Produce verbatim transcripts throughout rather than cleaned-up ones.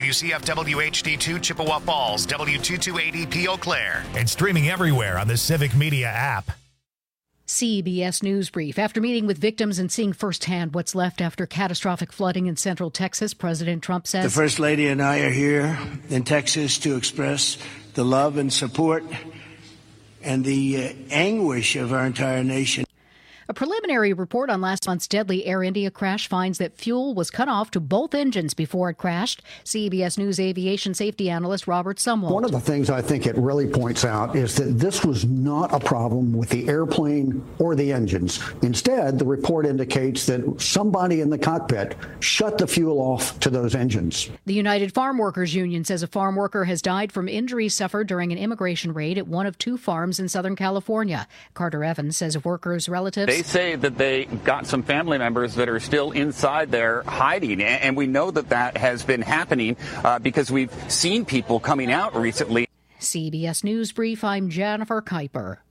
W C F W H D two Chippewa Falls, W two two eighty P Eau Claire, and streaming everywhere on the Civic Media app. C B S News Brief. After meeting with victims and seeing firsthand what's left after catastrophic flooding in central Texas, President Trump says, "The First Lady and I are here in Texas to express the love and support and the uh, anguish of our entire nation." A preliminary report on last month's deadly Air India crash finds that fuel was cut off to both engines before it crashed. C B S News aviation safety analyst Robert Sumwalt. One of the things I think it really points out is that this was not a problem with the airplane or the engines. Instead, the report indicates that somebody in the cockpit shut the fuel off to those engines. The United Farm Workers Union says a farm worker has died from injuries suffered during an immigration raid at one of two farms in Southern California. Carter Evans says workers' relatives... They say that they got some family members that are still inside there hiding, and we know that that has been happening uh, because we've seen people coming out recently. C B S News Brief, I'm Jennifer Kuiper.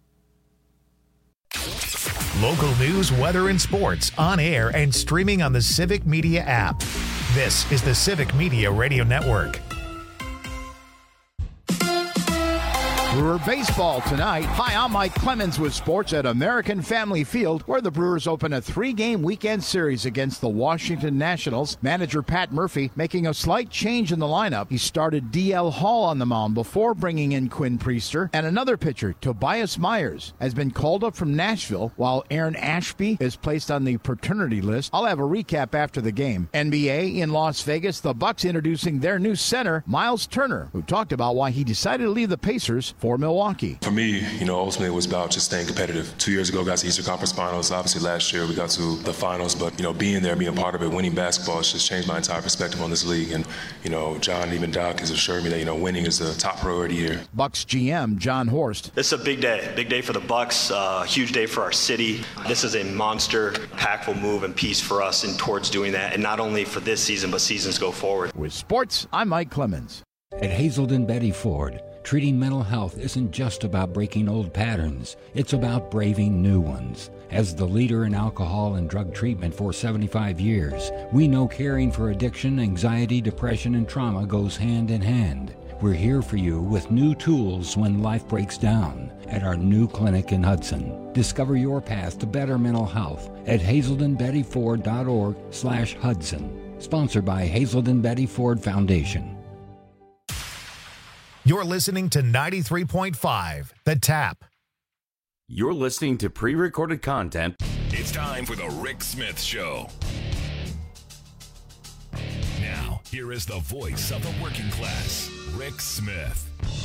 Local news, weather, and sports on air and streaming on the Civic Media app. This is the Civic Media Radio Network. Brewer baseball tonight. Hi, I'm Mike Clemens with sports at American Family Field, where the Brewers open a three-game weekend series against the Washington Nationals. Manager Pat Murphy making a slight change in the lineup. He started D L Hall on the mound before bringing in Quinn Priester, and another pitcher, Tobias Myers, has been called up from Nashville, while Aaron Ashby is placed on the paternity list. I'll have a recap after the game. N B A in Las Vegas, the Bucks introducing their new center, Miles Turner, who talked about why he decided to leave the Pacers for Milwaukee. For me, you know, ultimately it was about just staying competitive. Two years ago, got to Eastern Conference Finals. Obviously, last year we got to the finals, but, you know, being there, being part of it, winning basketball, it's just changed my entire perspective on this league. And, you know, John, even Doc has assured me that, you know, winning is the top priority here. Bucks G M John Horst. This is a big day, big day for the Bucks, uh, huge day for our city. This is a monster, impactful move and piece for us and towards doing that, and not only for this season, but seasons go forward. With sports, I'm Mike Clemens. At Hazelden Betty Ford, treating mental health isn't just about breaking old patterns. It's about braving new ones. As the leader in alcohol and drug treatment for seventy-five years, we know caring for addiction, anxiety, depression, and trauma goes hand in hand. We're here for you with new tools when life breaks down at our new clinic in Hudson. Discover your path to better mental health at hazelden betty ford dot org slash Hudson. Sponsored by Hazelden Betty Ford Foundation. You're listening to ninety-three point five, The Tap. You're listening to pre-recorded content. It's time for the Rick Smith Show. Now, here is the voice of the working class, Rick Smith.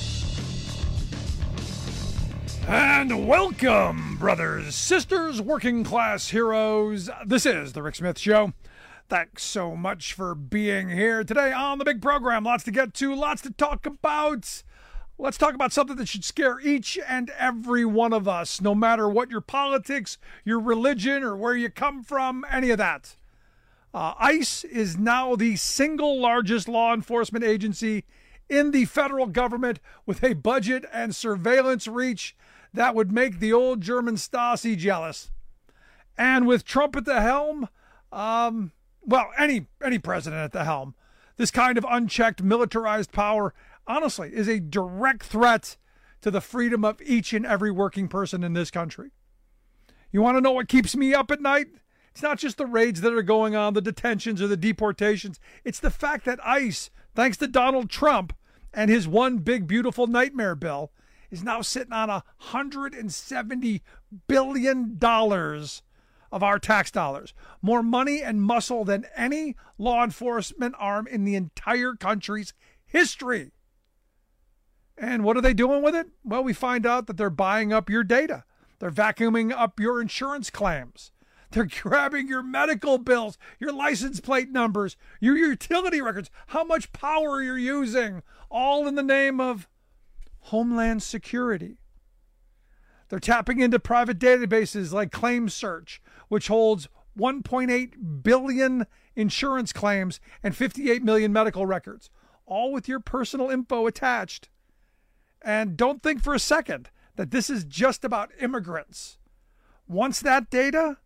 And welcome, brothers, sisters, working class heroes. This is the Rick Smith Show. Thanks so much for being here today on the big program. Lots to get to, lots to talk about. Let's talk about something that should scare each and every one of us, no matter what your politics, your religion, or where you come from, any of that. Uh, ICE is now the single largest law enforcement agency in the federal government, with a budget and surveillance reach that would make the old German Stasi jealous. And with Trump at the helm, um... well, any any president at the helm, this kind of unchecked militarized power, honestly, is a direct threat to the freedom of each and every working person in this country. You want to know what keeps me up at night? It's not just the raids that are going on, the detentions or the deportations. It's the fact that ICE, thanks to Donald Trump and his one big beautiful nightmare bill, is now sitting on one hundred seventy billion dollars of our tax dollars. More money and muscle than any law enforcement arm in the entire country's history. And what are they doing with it? Well, we find out that they're buying up your data. They're vacuuming up your insurance claims. They're grabbing your medical bills, your license plate numbers, your utility records, how much power you're using, all in the name of Homeland Security. They're tapping into private databases like ClaimSearch, which holds one point eight billion insurance claims and fifty-eight million medical records, all with your personal info attached. And don't think for a second that this is just about immigrants. Once that data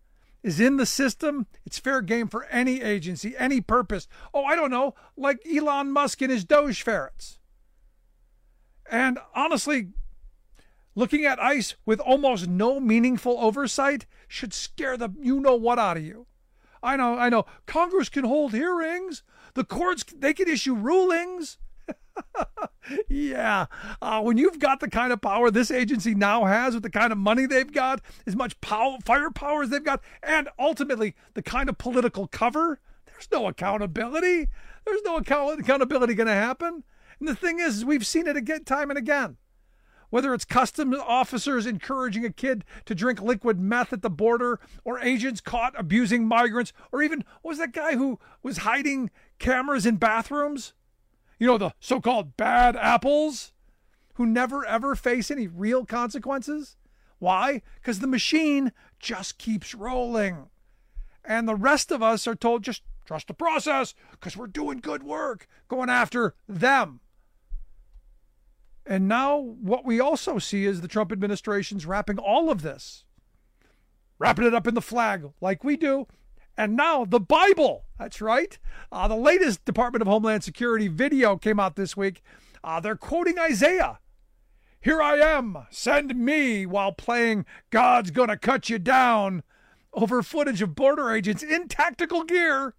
is in the system, it's fair game for any agency, any purpose. Oh, I don't know, like Elon Musk and his Doge ferrets. And honestly, looking at ICE with almost no meaningful oversight should scare the you-know-what out of you. I know, I know, Congress can hold hearings. The courts, they can issue rulings. yeah, uh, when you've got the kind of power this agency now has, with the kind of money they've got, as much power, firepower as they've got, and ultimately the kind of political cover, there's no accountability. There's no account- accountability going to happen. And the thing is, we've seen it again, time and again. Whether it's customs officers encouraging a kid to drink liquid meth at the border, or agents caught abusing migrants, or even, what was that guy who was hiding cameras in bathrooms? You know, the so-called bad apples who never ever face any real consequences. Why? Because the machine just keeps rolling. And the rest of us are told, just trust the process because we're doing good work, going after them. And now what we also see is the Trump administration's wrapping all of this, wrapping it up in the flag like we do. And now the Bible, that's right. Uh, the latest Department of Homeland Security video came out this week. Uh, they're quoting Isaiah. Here I am, send me, while playing God's Gonna Cut You Down over footage of border agents in tactical gear.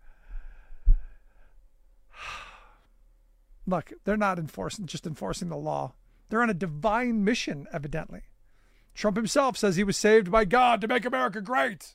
Look, they're not enforcing, just enforcing the law. They're on a divine mission, evidently. Trump himself says he was saved by God to make America great.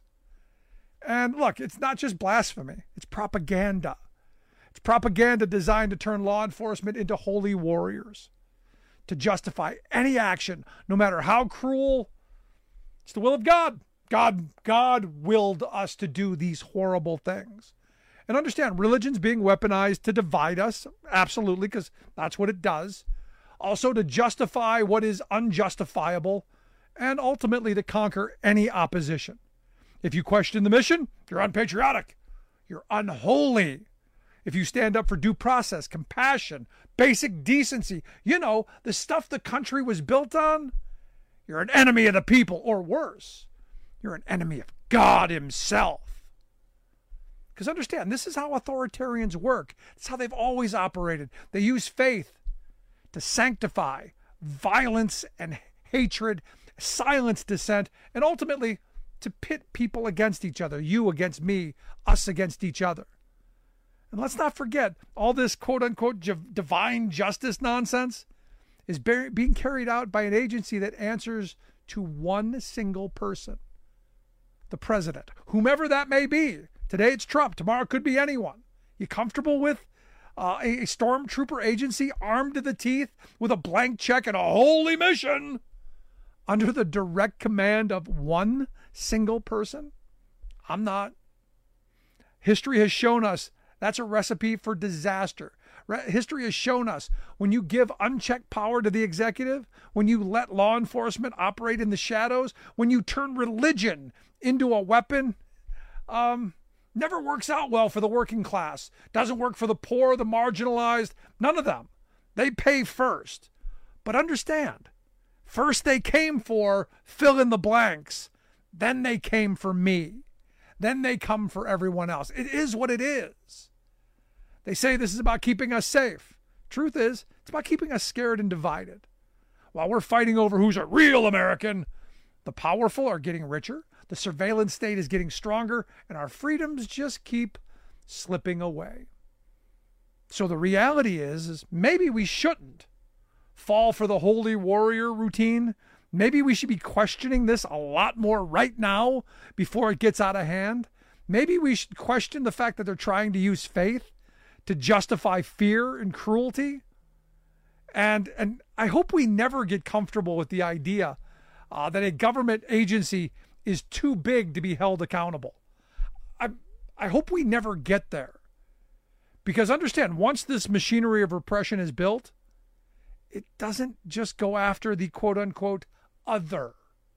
And look, it's not just blasphemy. It's propaganda. It's propaganda designed to turn law enforcement into holy warriors, to justify any action, no matter how cruel. It's the will of God. God, God willed us to do these horrible things. And understand, religion's being weaponized to divide us, absolutely, because that's what it does. Also to justify what is unjustifiable, and ultimately to conquer any opposition. If you question the mission, you're unpatriotic. You're unholy. If you stand up for due process, compassion, basic decency, you know, the stuff the country was built on, you're an enemy of the people, or worse, you're an enemy of God himself. Because understand, this is how authoritarians work. It's how they've always operated. They use faith to sanctify violence and hatred, silence dissent, and ultimately to pit people against each other, you against me, us against each other. And let's not forget, all this quote-unquote divine justice nonsense is being carried out by an agency that answers to one single person, the president, whomever that may be. Today it's Trump. Tomorrow it could be anyone. You comfortable with uh, a, a stormtrooper agency armed to the teeth with a blank check and a holy mission under the direct command of one single person? I'm not. History has shown us that's a recipe for disaster. Re- history has shown us when you give unchecked power to the executive, when you let law enforcement operate in the shadows, when you turn religion into a weapon, um, never works out well for the working class. Doesn't work for the poor, the marginalized, none of them. They pay first. But understand, first they came for fill in the blanks. Then they came for me. Then they come for everyone else. It is what it is. They say this is about keeping us safe. Truth is, it's about keeping us scared and divided. While we're fighting over who's a real American, the powerful are getting richer, the surveillance state is getting stronger, and our freedoms just keep slipping away. So the reality is, is maybe we shouldn't fall for the holy warrior routine. Maybe we should be questioning this a lot more right now before it gets out of hand. Maybe we should question the fact that they're trying to use faith to justify fear and cruelty. And, and I hope we never get comfortable with the idea uh, that a government agency is too big to be held accountable. I, I hope we never get there. Because understand, once this machinery of repression is built, it doesn't just go after the quote-unquote other.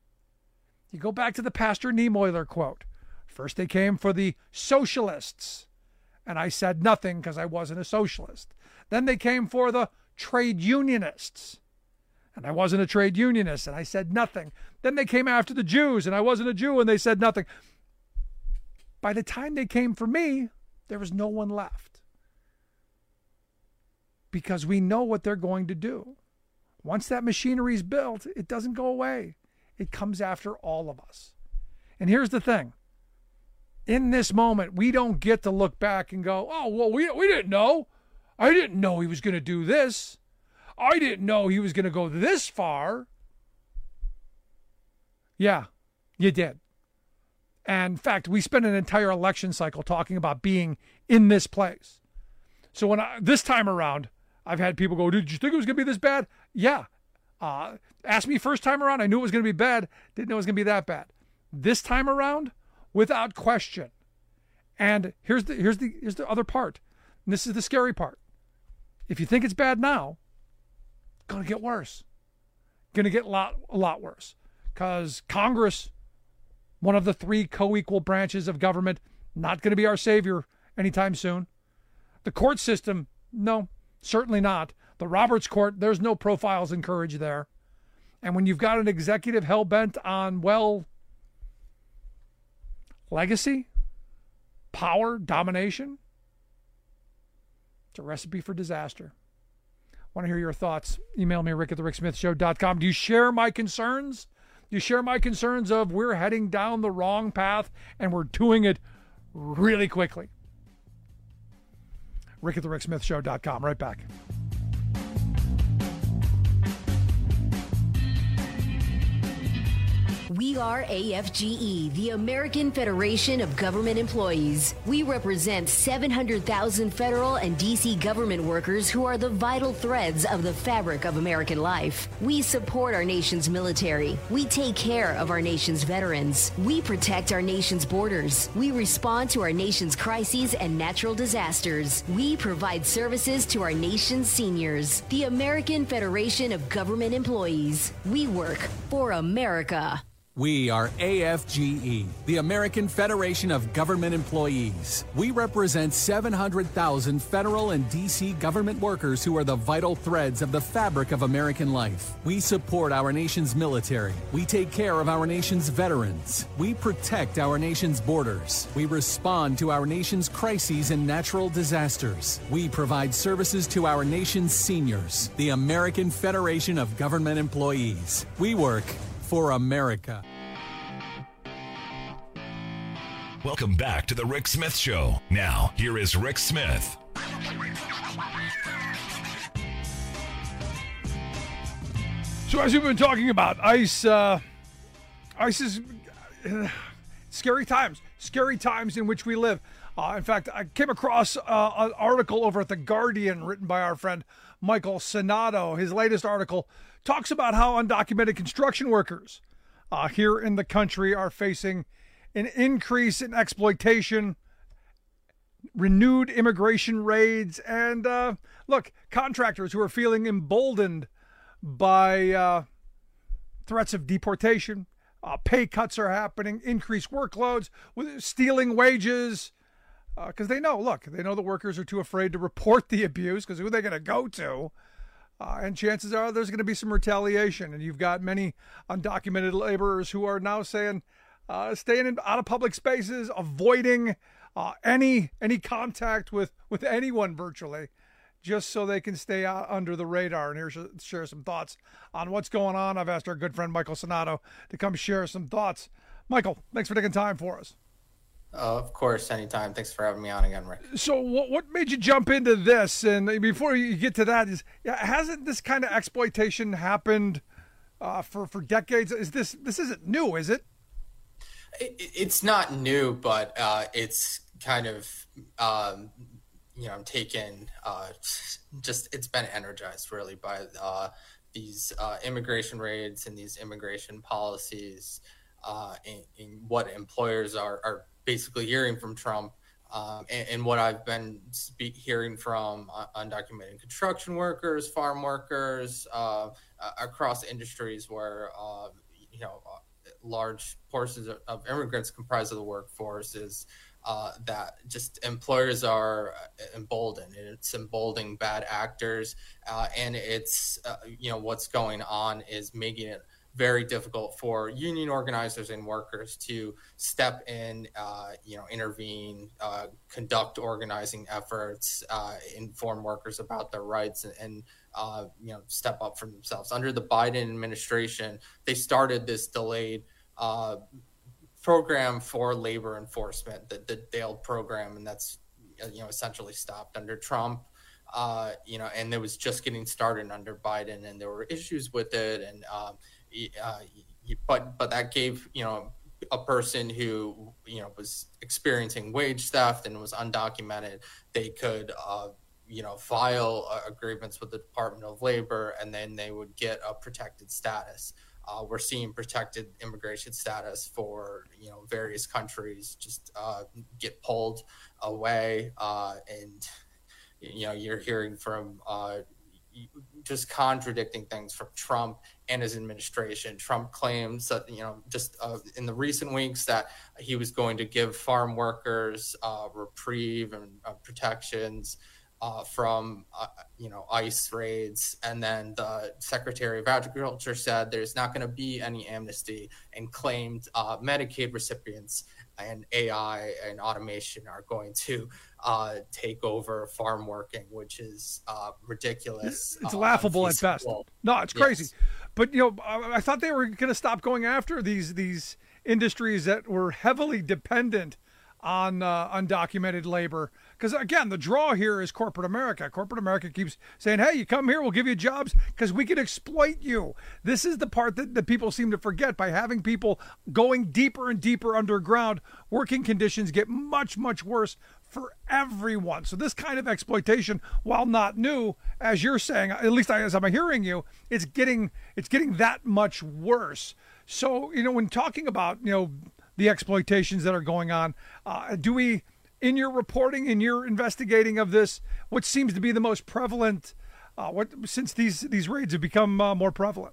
You go back to the Pastor Niemöller quote. First they came for the socialists, and I said nothing because I wasn't a socialist. Then they came for the trade unionists, and I wasn't a trade unionist, and I said nothing. Then they came after the Jews, and I wasn't a Jew, and they said nothing. By the time they came for me, there was no one left. Because we know what they're going to do. Once that machinery is built, it doesn't go away. It comes after all of us. And here's the thing. In this moment, we don't get to look back and go, oh, well, we, we didn't know. I didn't know he was going to do this. I didn't know he was going to go this far. Yeah, you did. And in fact, we spent an entire election cycle talking about being in this place. So when I, this time around, I've had people go, did you think it was going to be this bad? Yeah. Uh, asked me first time around, I knew it was going to be bad. Didn't know it was going to be that bad. This time around, without question. And here's the here's the here's the other part. And this is the scary part. If you think it's bad now, it's going to get worse. Going to get a lot a lot worse. Because Congress, one of the three co-equal branches of government, not going to be our savior anytime soon. The court system, no, certainly not. The Roberts Court, there's no profiles encouraged there. And when you've got an executive hell-bent on, well, legacy, power, domination, it's a recipe for disaster. Want to hear your thoughts? Email me, rick at the rick smith show dot com. Do you share my concerns? Do you share my concerns of we're heading down the wrong path and we're doing it really quickly? rick at the rick smith show dot com. Right back. We are A F G E, the American Federation of Government Employees. We represent seven hundred thousand federal and D C government workers who are the vital threads of the fabric of American life. We support our nation's military. We take care of our nation's veterans. We protect our nation's borders. We respond to our nation's crises and natural disasters. We provide services to our nation's seniors. The American Federation of Government Employees. We work for America. We are A F G E, the American Federation of Government Employees. We represent seven hundred thousand federal and D C government workers who are the vital threads of the fabric of American life. We support our nation's military. We take care of our nation's veterans. We protect our nation's borders. We respond to our nation's crises and natural disasters. We provide services to our nation's seniors. The American Federation of Government Employees. We work for America. Welcome back to the Rick Smith Show. Now, here is Rick Smith. So as we've been talking about, ICE, uh, ICE is uh, scary times, scary times in which we live. Uh, in fact, I came across uh, an article over at The Guardian written by our friend Michael Sonato. His latest article talks about how undocumented construction workers uh, here in the country are facing an increase in exploitation, renewed immigration raids, and uh, look, contractors who are feeling emboldened by uh, threats of deportation. Uh, pay cuts are happening, increased workloads, with stealing wages, because uh, they know, look, they know the workers are too afraid to report the abuse because who are they going to go to? Uh, and chances are there's going to be some retaliation. And you've got many undocumented laborers who are now saying, uh, staying in, out of public spaces, avoiding uh, any any contact with, with anyone virtually, just so they can stay out under the radar. And here to share some thoughts on what's going on. I've asked our good friend Michael Sonato to come share some thoughts. Michael, thanks for taking time for us. Uh, of course, anytime. Thanks for having me on again, Rick. So what what made you jump into this? And before you get to that, is hasn't this kind of exploitation happened uh, for, for decades? Is this this isn't new, is it? it it's not new, but uh, it's kind of, um, you know, taken, uh, just it's been energized really by uh, these uh, immigration raids and these immigration policies uh, and, and what employers are, are basically hearing from Trump, um, and, and what I've been speak, hearing from uh, undocumented construction workers, farm workers, uh, uh, across industries where, uh, you know, uh, large portions of, of immigrants comprise of the workforce, is uh, that just employers are emboldened, and it's emboldening bad actors, uh, and it's, uh, you know, what's going on is making it very difficult for union organizers and workers to step in, uh, you know, intervene, uh, conduct organizing efforts, uh, inform workers about their rights, and, and uh, you know, step up for themselves. Under the Biden administration, they started this delayed uh, program for labor enforcement, the, the D A I L program, and that's, you know, essentially stopped under Trump. Uh, you know, and it was just getting started under Biden, and there were issues with it. And um, uh, but but that gave, you know, a person who, you know, was experiencing wage theft and was undocumented, they could uh, you know, file a, a grievance with the Department of Labor, and then they would get a protected status. Uh, we're seeing protected immigration status for, you know, various countries just uh, get pulled away, uh, and you know, you're hearing from uh, just contradicting things from Trump and his administration. Trump claims that, you know, just uh, in the recent weeks that he was going to give farm workers uh, reprieve and uh, protections uh, from, uh, you know, ICE raids. And then the Secretary of Agriculture said there's not going to be any amnesty, and claimed uh, Medicaid recipients and A I and automation are going to uh, take over farm working, which is uh, ridiculous. It's uh, laughable at best. No, it's crazy. Yes. But, you know, I, I thought they were going to stop going after these these industries that were heavily dependent on uh, undocumented labor. Because, again, the draw here is corporate America. Corporate America keeps saying, hey, you come here, we'll give you jobs because we can exploit you. This is the part that, that people seem to forget. By having people going deeper and deeper underground, working conditions get much, much worse for everyone. So this kind of exploitation, while not new, as you're saying, at least as I'm hearing you, it's getting it's getting that much worse. So, you know, when talking about, you know, the exploitations that are going on, uh, do we, in your reporting, in your investigating of this, what seems to be the most prevalent, uh, what since these these raids have become uh, more prevalent?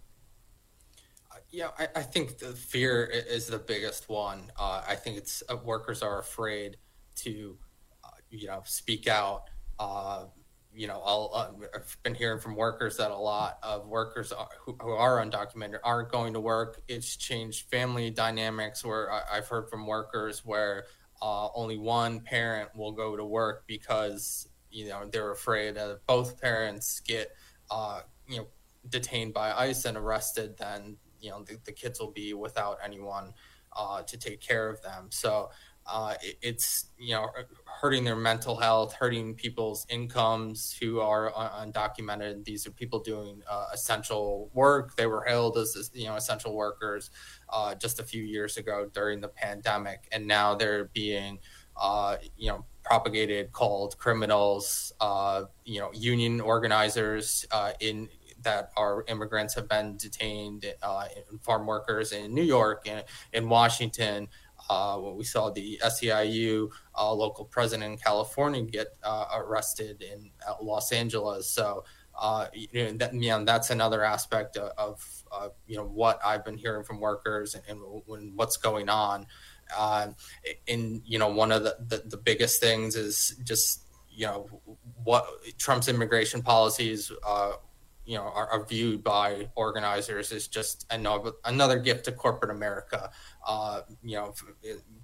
Yeah, I, I think the fear is the biggest one. Uh, I think it's uh, workers are afraid to, uh, you know, speak out. Uh, you know, I'll, uh, I've been hearing from workers that a lot of workers are, who, who are undocumented aren't going to work. It's changed family dynamics where I, I've heard from workers where uh, only one parent will go to work because, you know, they're afraid that if both parents get, uh, you know, detained by ICE and arrested, then, you know, the, the kids will be without anyone uh, to take care of them. So uh, it, it's, you know, hurting their mental health, hurting people's incomes who are undocumented. These are people doing uh, essential work. They were hailed as, you know, essential workers uh, just a few years ago during the pandemic. And now they're being, uh, you know, propagated, called criminals, uh, you know, union organizers uh, in that our immigrants have been detained, uh, farm workers in New York and in Washington. Uh, when we saw the S E I U uh, local president in California get uh, arrested in uh, Los Angeles. So, uh, you know, that, you know, that's another aspect of, of uh, you know, what I've been hearing from workers and, and when, what's going on. Uh, and, you know, one of the, the, the biggest things is just, you know, what Trump's immigration policies, uh, you know, are, are viewed by organizers as just another, another gift to corporate America. Uh, you know, for,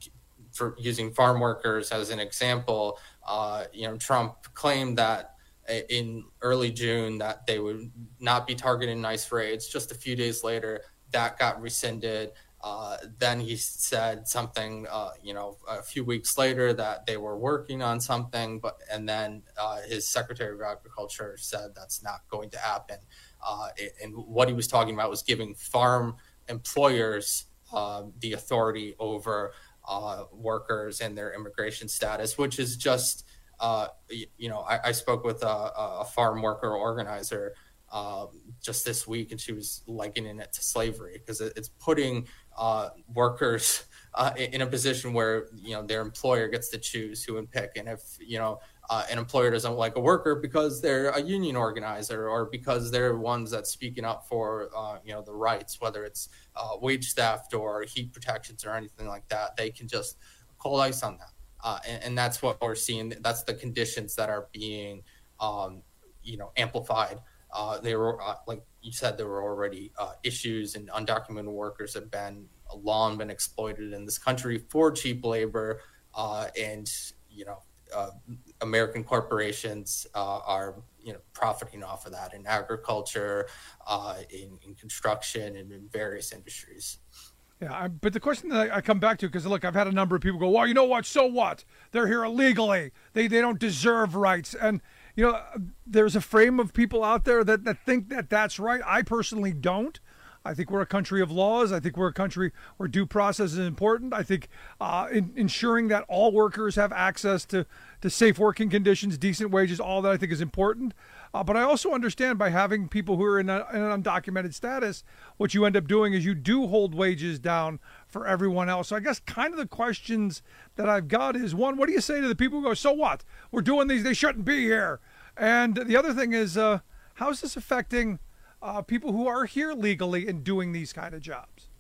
for using farm workers as an example, uh, you know, Trump claimed that in early June that they would not be targeting ICE raids. Just a few days later, that got rescinded. Uh, then he said something, uh, you know, a few weeks later that they were working on something, but and then uh, his Secretary of Agriculture said that's not going to happen. Uh, and what he was talking about was giving farm employers uh, the authority over uh, workers and their immigration status, which is just, uh, you know, I, I spoke with a, a farm worker organizer Uh, just this week, and she was likening it to slavery because it, it's putting uh, workers uh, in a position where, you know, their employer gets to choose who and pick. And if, you know, uh, an employer doesn't like a worker because they're a union organizer or because they're ones that's speaking up for, uh, you know, the rights, whether it's uh, wage theft or heat protections or anything like that, they can just call ICE on that. Uh, and, and that's what we're seeing. That's the conditions that are being, um, you know, amplified uh, they were, uh, like you said, there were already uh, issues, and undocumented workers have been long been exploited in this country for cheap labor, uh, and you know, uh, American corporations uh, are you know profiting off of that in agriculture, uh, in, in construction, and in various industries. Yeah, I, but the question that I, I come back to, because look, I've had a number of people go, well, you know what, so what? They're here illegally. They they don't deserve rights. And, you know, there's a frame of people out there that, that think that that's right. I personally don't. I think we're a country of laws. I think we're a country where due process is important. I think uh, in, ensuring that all workers have access to, to safe working conditions, decent wages, all that I think is important. Uh, but I also understand by having people who are in, a, in an undocumented status, what you end up doing is you do hold wages down for everyone else. So I guess kind of the questions that I've got is, one, what do you say to the people who go, so what? We're doing these. They shouldn't be here. And the other thing is, uh, how is this affecting Uh, people who are here legally and doing these kind of jobs?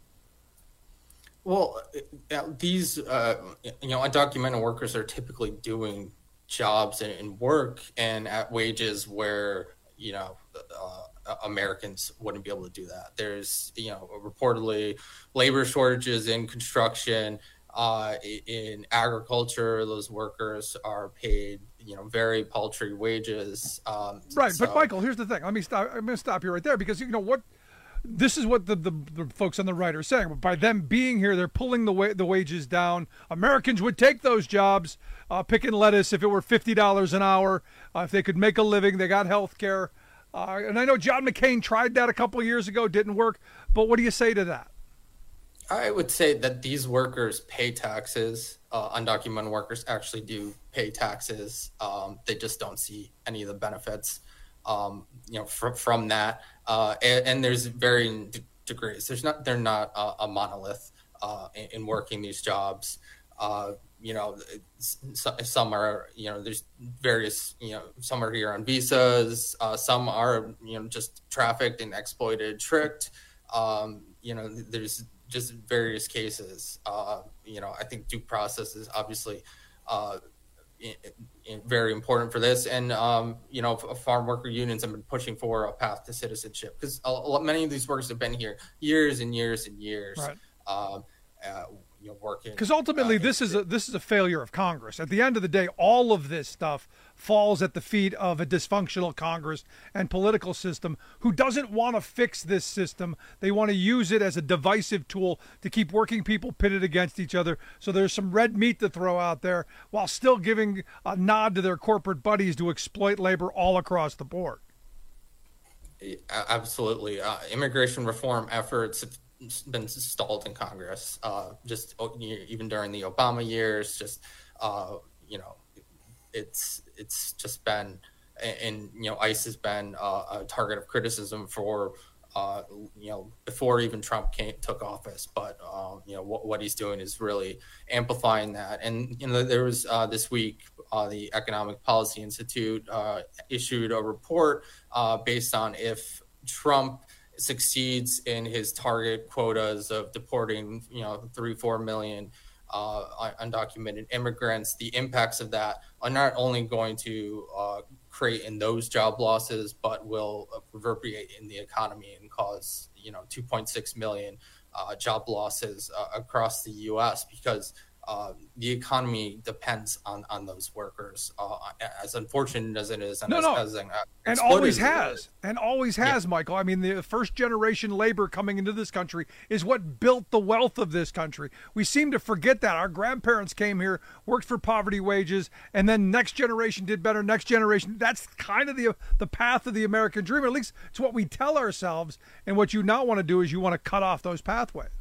Well, these uh, you know undocumented workers are typically doing jobs and work and at wages where you know uh, Americans wouldn't be able to do that. There's you know reportedly labor shortages in construction. Uh, in agriculture, those workers are paid, you know, very paltry wages. Um, right, so. But Michael, here's the thing. Let me stop. I'm going to stop you right there because you know what, this is what the, the, the folks on the right are saying. By them being here, they're pulling the wa- the wages down. Americans would take those jobs, uh, picking lettuce if it were fifty dollars an hour. Uh, if they could make a living, they got health care. Uh, and I know John McCain tried that a couple of years ago, didn't work. But what do you say to that? I would say that these workers pay taxes. Uh, undocumented workers actually do pay taxes. Um, they just don't see any of the benefits, um, you know, fr- from that. Uh, and, and there's varying d- degrees. There's not. They're not a, a monolith uh, in, in working these jobs. Uh, you know, some are. You know, there's various. You know, some are here on visas. Uh, some are. You know, just trafficked and exploited, tricked. Um, you know, there's. Just various cases. Uh, you know, I think due process is obviously uh, in, in very important for this. And, um, you know, farm worker unions have been pushing for a path to citizenship because many of these workers have been here years and years and years. Right. Um, uh, you know, working. Because ultimately, uh, this is a this is a failure of Congress. At the end of the day, all of this stuff falls at the feet of a dysfunctional Congress and political system who doesn't want to fix this system. They want to use it as a divisive tool to keep working people pitted against each other. So there's some red meat to throw out there while still giving a nod to their corporate buddies to exploit labor all across the board. Absolutely, uh, immigration reform efforts have been stalled in Congress, uh, just even during the Obama years. Just uh, you know, it's it's just been, and you know, ICE has been uh, a target of criticism for uh, you know before even Trump came took office. But uh, you know what, what he's doing is really amplifying that. And you know, there was uh, this week uh, the Economic Policy Institute uh, issued a report uh, based on if Trump succeeds in his target quotas of deporting, you know, three, four million uh, undocumented immigrants, the impacts of that are not only going to uh, create in those job losses, but will reverberate in the economy and cause, you know, two point six million uh, job losses uh, across the U S because uh, the economy depends on, on those workers, uh, as unfortunate as it is. And no, as, no. as, uh, and always has, and always has, yeah. Michael. I mean, the first generation labor coming into this country is what built the wealth of this country. We seem to forget that. Our grandparents came here, worked for poverty wages, and then next generation did better. Next generation, that's kind of the the path of the American dream. At least it's what we tell ourselves. And what you not want to do is you want to cut off those pathways.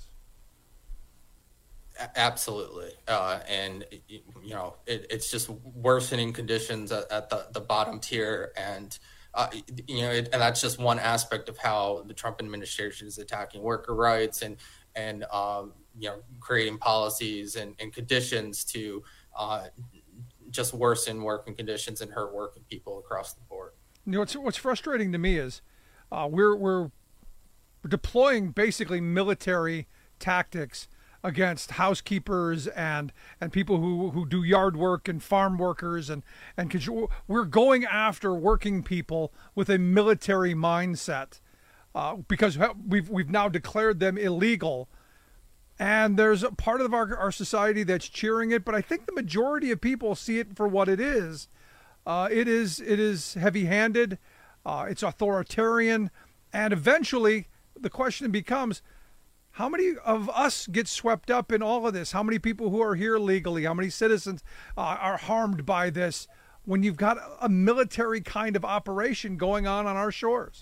Absolutely. Uh, and, you know, it, it's just worsening conditions at, at the, the bottom tier. And, uh, you know, it, and that's just one aspect of how the Trump administration is attacking worker rights and, and um, you know, creating policies and, and conditions to uh, just worsen working conditions and hurt working people across the board. You know, what's, what's frustrating to me is uh, we're, we're deploying basically military tactics against housekeepers and and people who, who do yard work and farm workers, and and we're going after working people with a military mindset uh, because we've we've now declared them illegal, and there's a part of our our society that's cheering it, but I think the majority of people see it for what it is. Uh, it is it is heavy-handed, uh, it's authoritarian, and eventually the question becomes, how many of us get swept up in all of this? How many people who are here legally, how many citizens uh, are harmed by this when you've got a military kind of operation going on on our shores?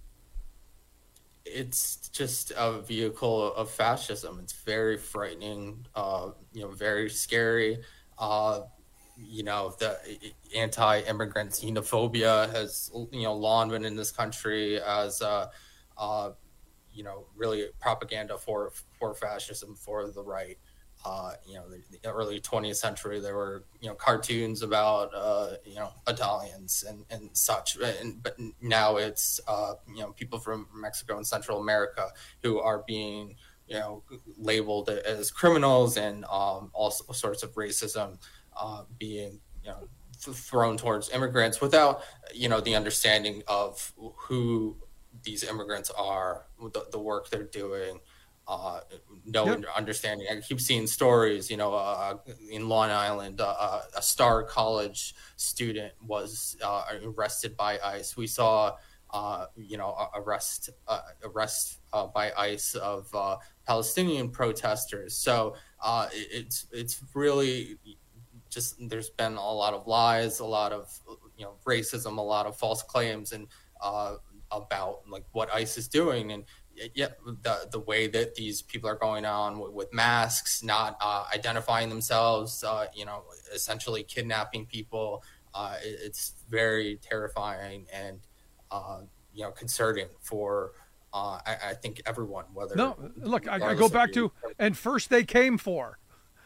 It's just a vehicle of fascism. It's very frightening, uh, you know, very scary. Uh, you know, the anti-immigrant xenophobia has, you know, long been in this country as, uh, uh, you know, really propaganda for for fascism, for the right. Uh, you know, the, the early twentieth century, there were, you know, cartoons about, uh, you know, Italians and, and such. And, but now it's, uh, you know, people from Mexico and Central America who are being, you know, labeled as criminals, and um, all sorts of racism uh, being, you know, th- thrown towards immigrants without, you know, the understanding of who these immigrants are, the, the work they're doing, uh, no yep. understanding. I keep seeing stories, you know, uh, in Long Island, uh, a Star College student was uh, arrested by ICE. We saw, uh, you know, arrest uh, arrest uh, by ICE of uh, Palestinian protesters. So uh, it's it's really just, there's been a lot of lies, a lot of, you know, racism, a lot of false claims, and uh, about like what ICE is doing. And yeah, the the way that these people are going on with, with masks, not uh, identifying themselves, uh, you know, essentially kidnapping people. Uh, it, it's very terrifying and, uh, you know, concerning for, uh, I, I think, everyone, whether. No, look, I, I go back to, and first they came for,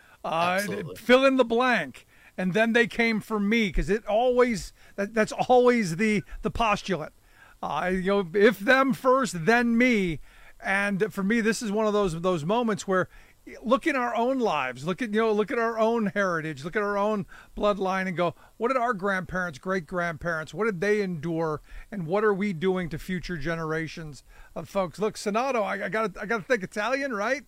uh, fill in the blank. And then they came for me, because it always, that, that's always the, the postulate. Uh, you know, if them first, then me. And for me, this is one of those those moments where look in our own lives, look at, you know, look at our own heritage, look at our own bloodline, and go, what did our grandparents, great grandparents, what did they endure, and what are we doing to future generations of folks? Look, Sonato, I, I got I got to think Italian, right?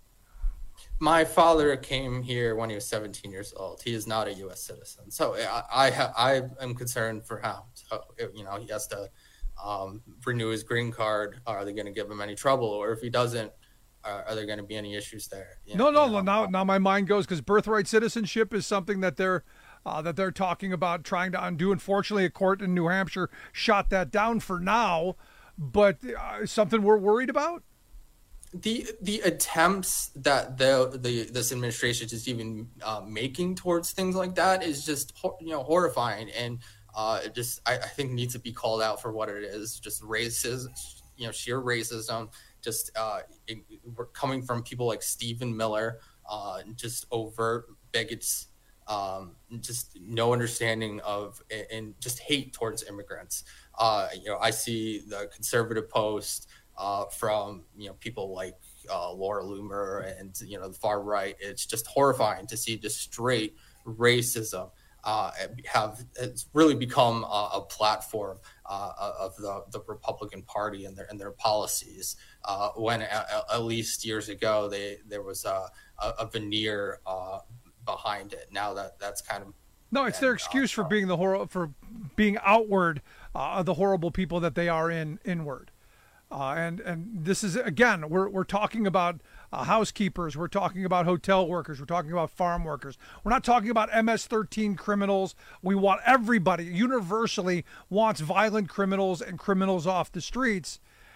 My father came here when he was seventeen years old. He is not a U S citizen, so I I, I am concerned for him. So, you know, he has to. Um, renew his green card. Are they going to give him any trouble? Or if he doesn't, uh, are there going to be any issues there? You no, know, no. You know? Now, now my mind goes, because birthright citizenship is something that they're uh, that they're talking about trying to undo. Unfortunately, a court in New Hampshire shot that down for now. But uh, something we're worried about. The the attempts that the the this administration is even uh, making towards things like that is just, you know, horrifying. And Uh, it just, I, I think, needs to be called out for what it is. Just racism, you know, sheer racism. Just uh, it, we're coming from people like Stephen Miller, uh, just overt bigots, um, just no understanding of, and just hate towards immigrants. Uh, you know, I see the conservative post uh, from, you know, people like uh, Laura Loomer and, you know, the far right. It's just horrifying to see just straight racism. Uh, have it's really become a, a platform uh, of the, the Republican Party and their and their policies. Uh, when a, at least years ago, they there was a, a veneer uh, behind it. Now that that's kind of no, it's their excuse uh, for being the hor- for being outward, uh, the horrible people that they are in inward. Uh, and and this is, again, we're we're talking about uh, housekeepers, we're talking about hotel workers, we're talking about farm workers. We're not talking about M S thirteen criminals. We want everybody, universally wants violent criminals and criminals off the streets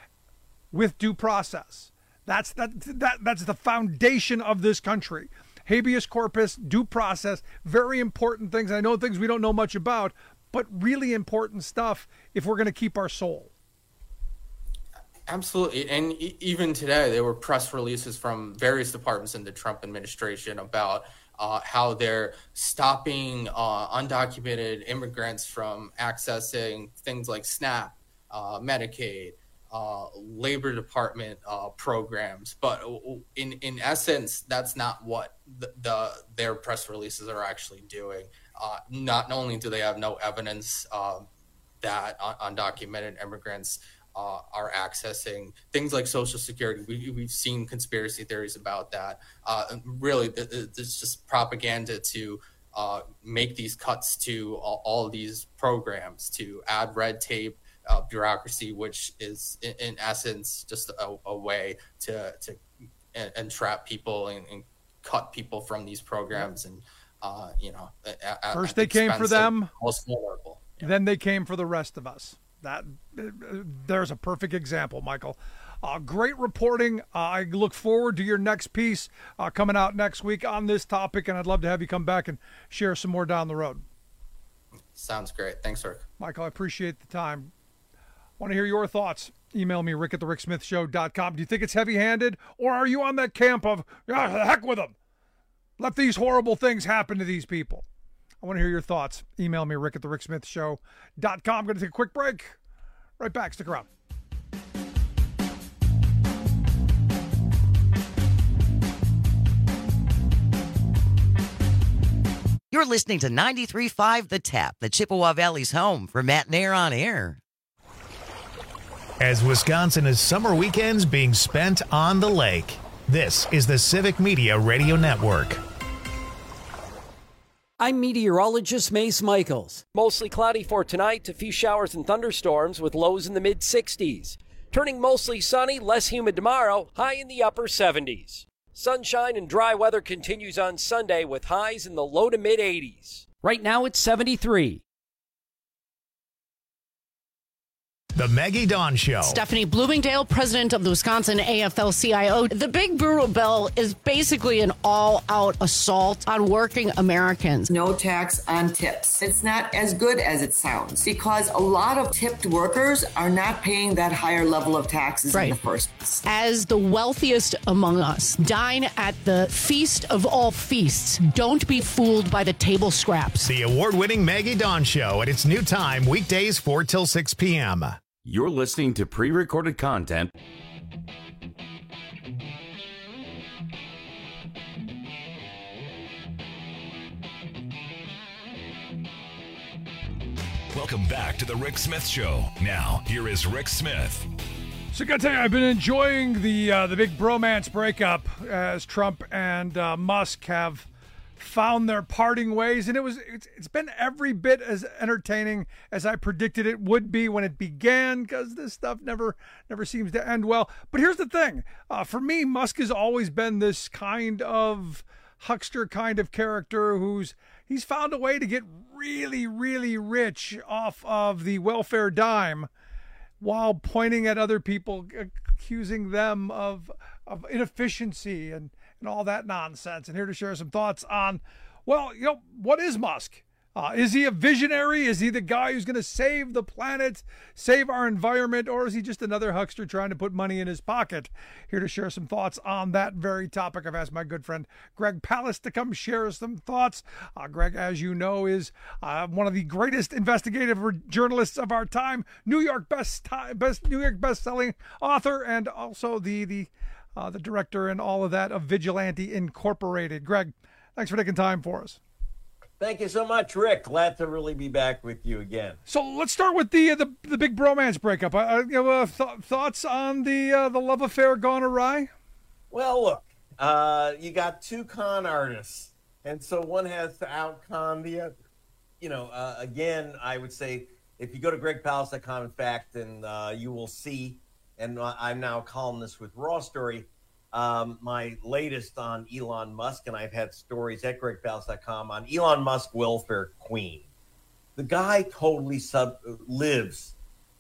with due process. That's that that that's the foundation of this country. Habeas corpus, due process, very important things. I know things we don't know much about, but really important stuff if we're going to keep our soul. Absolutely. And e- even today, there were press releases from various departments in the Trump administration about uh, how they're stopping uh, undocumented immigrants from accessing things like SNAP, uh, Medicaid, uh, Labor Department uh, programs. But in in essence, that's not what the, the their press releases are actually doing. Uh, not only do they have no evidence um, that un- undocumented immigrants uh, are accessing things like Social Security. We, we've seen conspiracy theories about that. Uh, really, it's just propaganda to uh, make these cuts to all, all these programs, to add red tape, uh, bureaucracy, which is in, in essence just a, a way to to entrap people and, and cut people from these programs. And uh, you know, at, first at they came for them, most vulnerable. Yeah. Then they came for the rest of us. That there's a perfect example, Michael. Uh, great reporting. Uh, I look forward to your next piece uh, coming out next week on this topic, and I'd love to have you come back and share some more down the road. Sounds great. Thanks, Rick. Michael, I appreciate the time. Want to hear your thoughts? Email me, rick at the rick smith show dot com. Do you think it's heavy-handed, or are you on that camp of, ah, the heck with them? Let these horrible things happen to these people. I want to hear your thoughts. Email me, rick at the rick smith show dot com. I'm going to take a quick break. Right back. Stick around. You're listening to ninety-three point five The Tap, the Chippewa Valley's home for Matt Nair on air. As Wisconsin is summer weekends being spent on the lake, this is the Civic Media Radio Network. I'm meteorologist Mace Michaels. Mostly cloudy for tonight, a few showers and thunderstorms with lows in the mid sixties. Turning mostly sunny, less humid tomorrow, high in the upper seventies. Sunshine and dry weather continues on Sunday with highs in the low to mid eighties. Right now it's seventy-three. The Maggie Dawn Show. Stephanie Bloomingdale, president of the Wisconsin A F L C I O. The Big Brutal Bill is basically an all-out assault on working Americans. No tax on tips. It's not as good as it sounds because a lot of tipped workers are not paying that higher level of taxes right. in the first place. As the wealthiest among us dine at the feast of all feasts, don't be fooled by the table scraps. The award-winning Maggie Dawn Show at its new time, weekdays four till six p.m. You're listening to pre-recorded content. Welcome back to the Rick Smith Show. Now, here is Rick Smith. So I gotta tell you, I've been enjoying the uh, the big bromance breakup as Trump and uh, Musk have found their parting ways, and it was it's, it's been every bit as entertaining as I predicted it would be when it began, because this stuff never never seems to end well. But here's the thing, uh, for me, Musk has always been this kind of huckster kind of character who's he's found a way to get really really rich off of the welfare dime while pointing at other people, accusing them of of inefficiency and and all that nonsense. And here to share some thoughts on, well, you know, what is Musk? Uh, is he a visionary? Is he the guy who's going to save the planet, save our environment, or is he just another huckster trying to put money in his pocket? Here to share some thoughts on that very topic, I've asked my good friend Greg Palast to come share some thoughts. Uh, Greg, as you know, is uh, one of the greatest investigative journalists of our time, New York best, best New York best-selling author, and also the the uh, the director and all of that of Vigilante Incorporated. Greg, thanks for taking time for us. Thank you so much, Rick. Glad to really be back with you again. So let's start with the uh, the, the big bromance breakup. Uh, you know, uh, th- thoughts on the uh, the love affair gone awry? Well, look, uh, you got two con artists, and so one has to out-con the other. You know, uh, again, I would say if you go to greg palast dot com, in fact, and uh, you will see, and I'm now a columnist with Raw Story, Um, my latest on Elon Musk, and I've had stories at greg palast dot com on Elon Musk welfare queen. The guy totally sub lives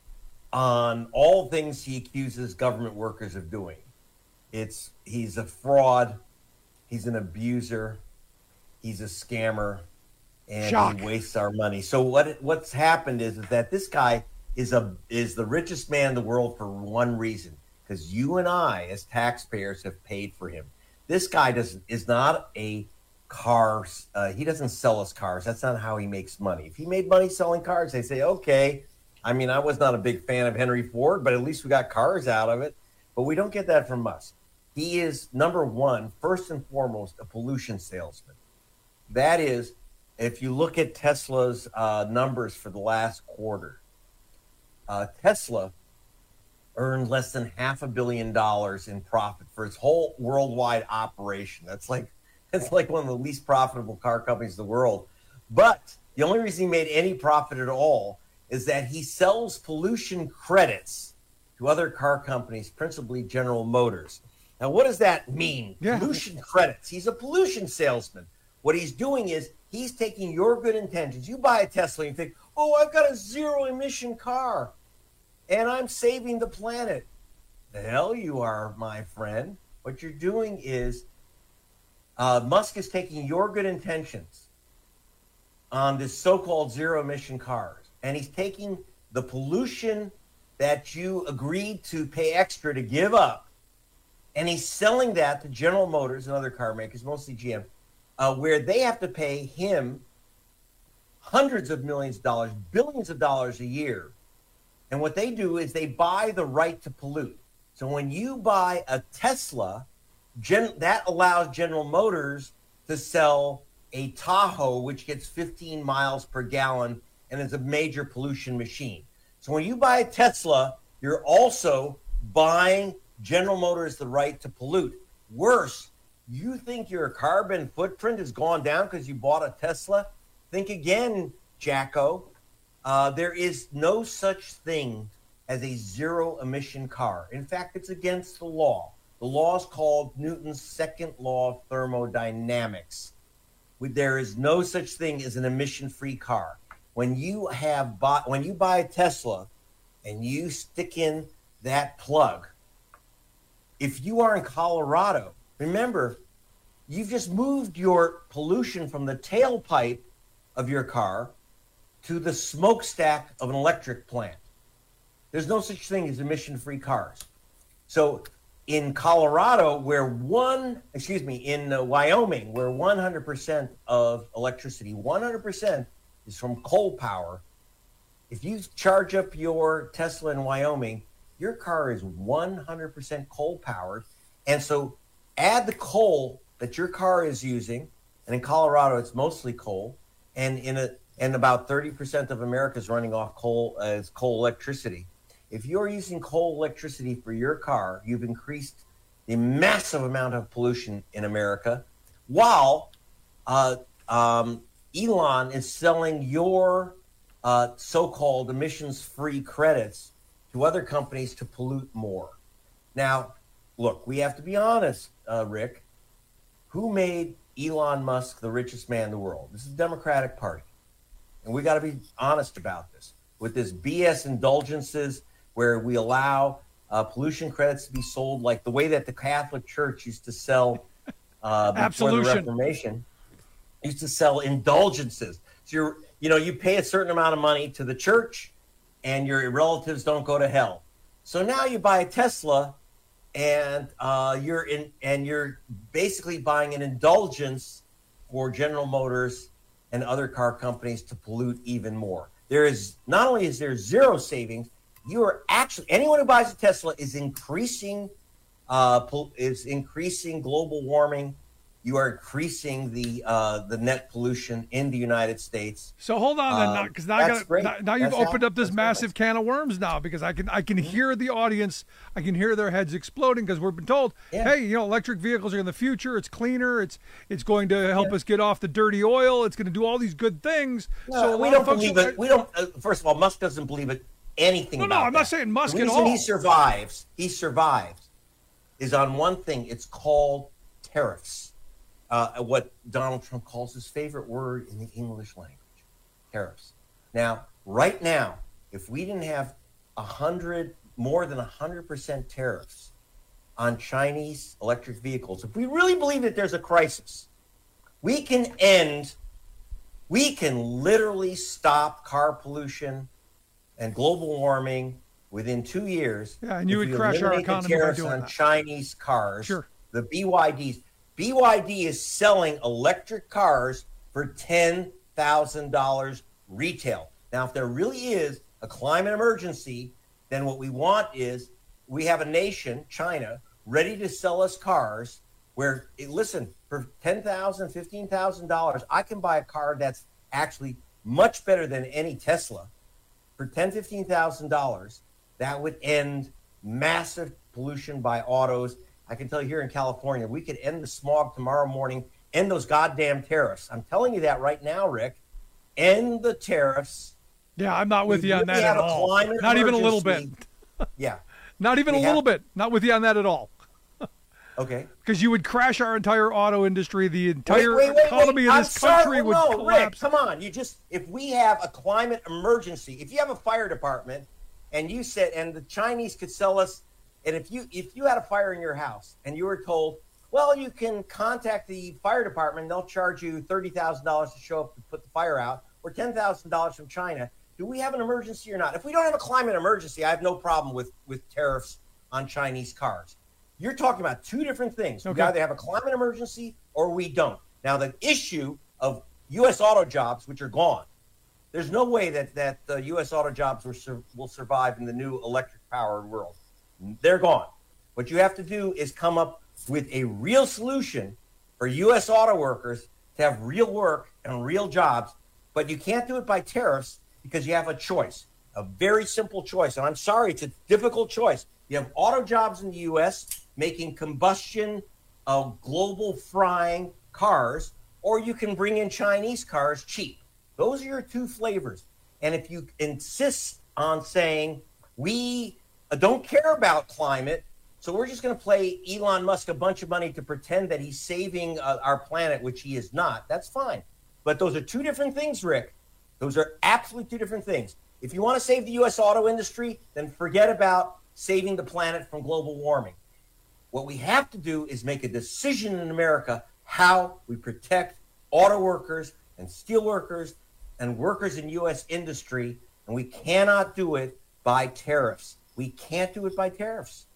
on all things he accuses government workers of doing. It's he's a fraud, he's an abuser, he's a scammer, and Shock. he wastes our money. So what what's happened is, is that this guy is a is the richest man in the world for one reason. Because you and I, as taxpayers, have paid for him. This guy does is not a car. Uh, he doesn't sell us cars. That's not how he makes money. If he made money selling cars, they say, okay, I mean, I was not a big fan of Henry Ford, but at least we got cars out of it. But we don't get that from Musk. He is, number one, first and foremost, a pollution salesman. That is, if you look at Tesla's uh, numbers for the last quarter, uh, Tesla earned less than half a billion dollars in profit for its whole worldwide operation. That's like that's like one of the least profitable car companies in the world. But the only reason he made any profit at all is that he sells pollution credits to other car companies, principally General Motors. Now, what does that mean? Yeah. Pollution credits. He's a pollution salesman. What he's doing is he's taking your good intentions. You buy a Tesla and you think, oh, I've got a zero emission car and I'm saving the planet. The hell you are, my friend. What you're doing is uh, Musk is taking your good intentions on this so-called zero emission cars, and he's taking the pollution that you agreed to pay extra to give up, and he's selling that to General Motors and other car makers, mostly G M, uh, where they have to pay him hundreds of millions of dollars, billions of dollars a year. And what they do is they buy the right to pollute. So when you buy a Tesla, Gen- that allows General Motors to sell a Tahoe, which gets fifteen miles per gallon and is a major pollution machine. So when you buy a Tesla, you're also buying General Motors the right to pollute. Worse, you think your carbon footprint has gone down because you bought a Tesla? Think again, Jacko. Uh, there is no such thing as a zero emission car. In fact, it's against the law. The law is called Newton's second law of thermodynamics. There is no such thing as an emission-free car. When you have bought, when you buy a Tesla and you stick in that plug, if you are in Colorado, remember, you've just moved your pollution from the tailpipe of your car to the smokestack of an electric plant. There's no such thing as emission-free cars. So in Colorado, where one, excuse me, in uh, Wyoming, where one hundred percent of electricity, one hundred percent is from coal power, if you charge up your Tesla in Wyoming, your car is one hundred percent coal powered. And so add the coal that your car is using, and in Colorado, it's mostly coal, and in a and about thirty percent of America is running off coal as coal electricity. If you're using coal electricity for your car, you've increased the massive amount of pollution in America, while uh, um, Elon is selling your uh, so-called emissions-free credits to other companies to pollute more. Now, look, we have to be honest, uh, Rick. Who made Elon Musk the richest man in the world? This is the Democratic Party. And we got to be honest about this. With this B S indulgences where we allow uh, pollution credits to be sold like the way that the Catholic Church used to sell uh, before the Reformation, used to sell indulgences. So you're, you know, you pay a certain amount of money to the church and your relatives don't go to hell. So now you buy a Tesla and uh, you're in, and you're basically buying an indulgence for General Motors and other car companies to pollute even more. There is not only is there zero savings, you are actually anyone who buys a Tesla is increasing uh, is increasing global warming. You are increasing the uh, the net pollution in the United States. So hold on, then, because now, now, I gotta, now, now you've that's opened how, up this massive great. can of worms now. Because I can I can mm-hmm. hear the audience, I can hear their heads exploding because we've been told, yeah. hey, you know, electric vehicles are in the future. It's cleaner. It's it's going to help yeah. us get off the dirty oil. It's going to do all these good things. No, so we don't believe it. We don't. Uh, first of all, Musk doesn't believe it. Anything no, about no, I'm that. not saying Musk the at reason all. he survives, he survives, is on one thing. It's called tariffs. Uh, what Donald Trump calls his favorite word in the English language, tariffs. Now, right now, if we didn't have a hundred, more than a hundred percent tariffs on Chinese electric vehicles, if we really believe that there's a crisis, we can end, we can literally stop car pollution and global warming within two years. Yeah, and you would crash our economy by doing on that. Chinese cars, sure. the B Y Ds. B Y D is selling electric cars for ten thousand dollars retail. Now, if there really is a climate emergency, then what we want is we have a nation, China, ready to sell us cars where, listen, for ten thousand dollars, fifteen thousand dollars, I can buy a car that's actually much better than any Tesla. For ten thousand dollars, fifteen thousand dollars, that would end massive pollution by autos. I can tell you here in California, we could end the smog tomorrow morning, end those goddamn tariffs. I'm telling you that right now, Rick. End the tariffs. Yeah, I'm not with we you on really that at all. Not even a little bit. Yeah. Not even We a have- little bit. Not with you on that at all. Okay. Because you would crash our entire auto industry. The Wait, entire wait, wait, economy wait. of I'm this country sorry. would no, collapse. Rick, come on. You just if we have a climate emergency, if you have a fire department, and you said, and the Chinese could sell us, and if you if you had a fire in your house and you were told, well, you can contact the fire department, they'll charge you thirty thousand dollars to show up to put the fire out, or ten thousand dollars from China. Do we have an emergency or not? If we don't have a climate emergency, I have no problem with with tariffs on Chinese cars. You're talking about two different things. Okay. We either have a climate emergency or we don't. Now, the issue of U S auto jobs, which are gone, there's no way that, that uh, U S auto jobs will, sur- will survive in the new electric-powered world. They're gone. What you have to do is come up with a real solution for U S auto workers to have real work and real jobs, but you can't do it by tariffs because you have a choice, a very simple choice. And I'm sorry, it's a difficult choice. You have auto jobs in the U S making combustion of global frying cars, or you can bring in Chinese cars cheap. Those are your two flavors. And if you insist on saying, we uh, don't care about climate, so we're just going to play Elon Musk a bunch of money to pretend that he's saving uh, our planet, which he is not, that's fine. But those are two different things, Rick. Those are absolutely two different things. If you want to save the U S auto industry, then forget about saving the planet from global warming. What we have to do is make a decision in America how we protect auto workers and steel workers and workers in U S industry, and we cannot do it by tariffs. We can't do it by tariffs.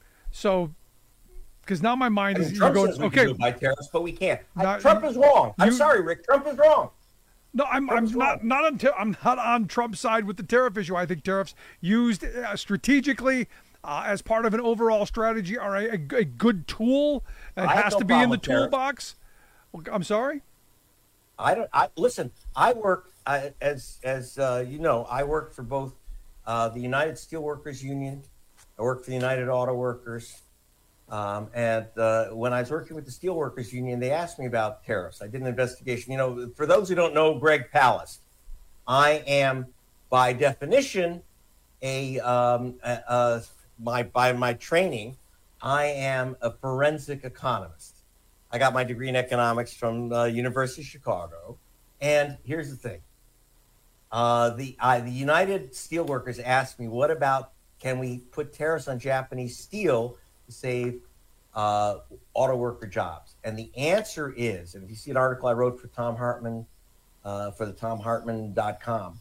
So, because now my mind I is mean, you're Trump going says we okay. can do it by tariffs, but we can't. I- Not- Trump is wrong. I'm you- sorry, Rick. Trump is wrong. No, I'm, I'm not not on t- I'm not on Trump's side with the tariff issue. I think tariffs used uh, strategically uh, as part of an overall strategy are a, a, a good tool. It I have has no to be in problem the with tariffs. toolbox. Well, I'm sorry. I don't. I listen. I work I, as as uh, you know. I work for both uh, the United Steelworkers Union. I work for the United Auto Workers. Um, and uh, when I was working with the Steelworkers Union, they asked me about tariffs. I did an investigation. You know, for those who don't know Greg Palast, I am by definition a, um, a, a my by my training, I am a forensic economist. I got my degree in economics from uh, University of Chicago. And here's the thing: uh, the I, the United Steelworkers asked me, "What about can we put tariffs on Japanese steel to save uh, auto worker jobs?" And the answer is, and if you see an article I wrote for Tom Hartman uh, for the tom hartman dot com,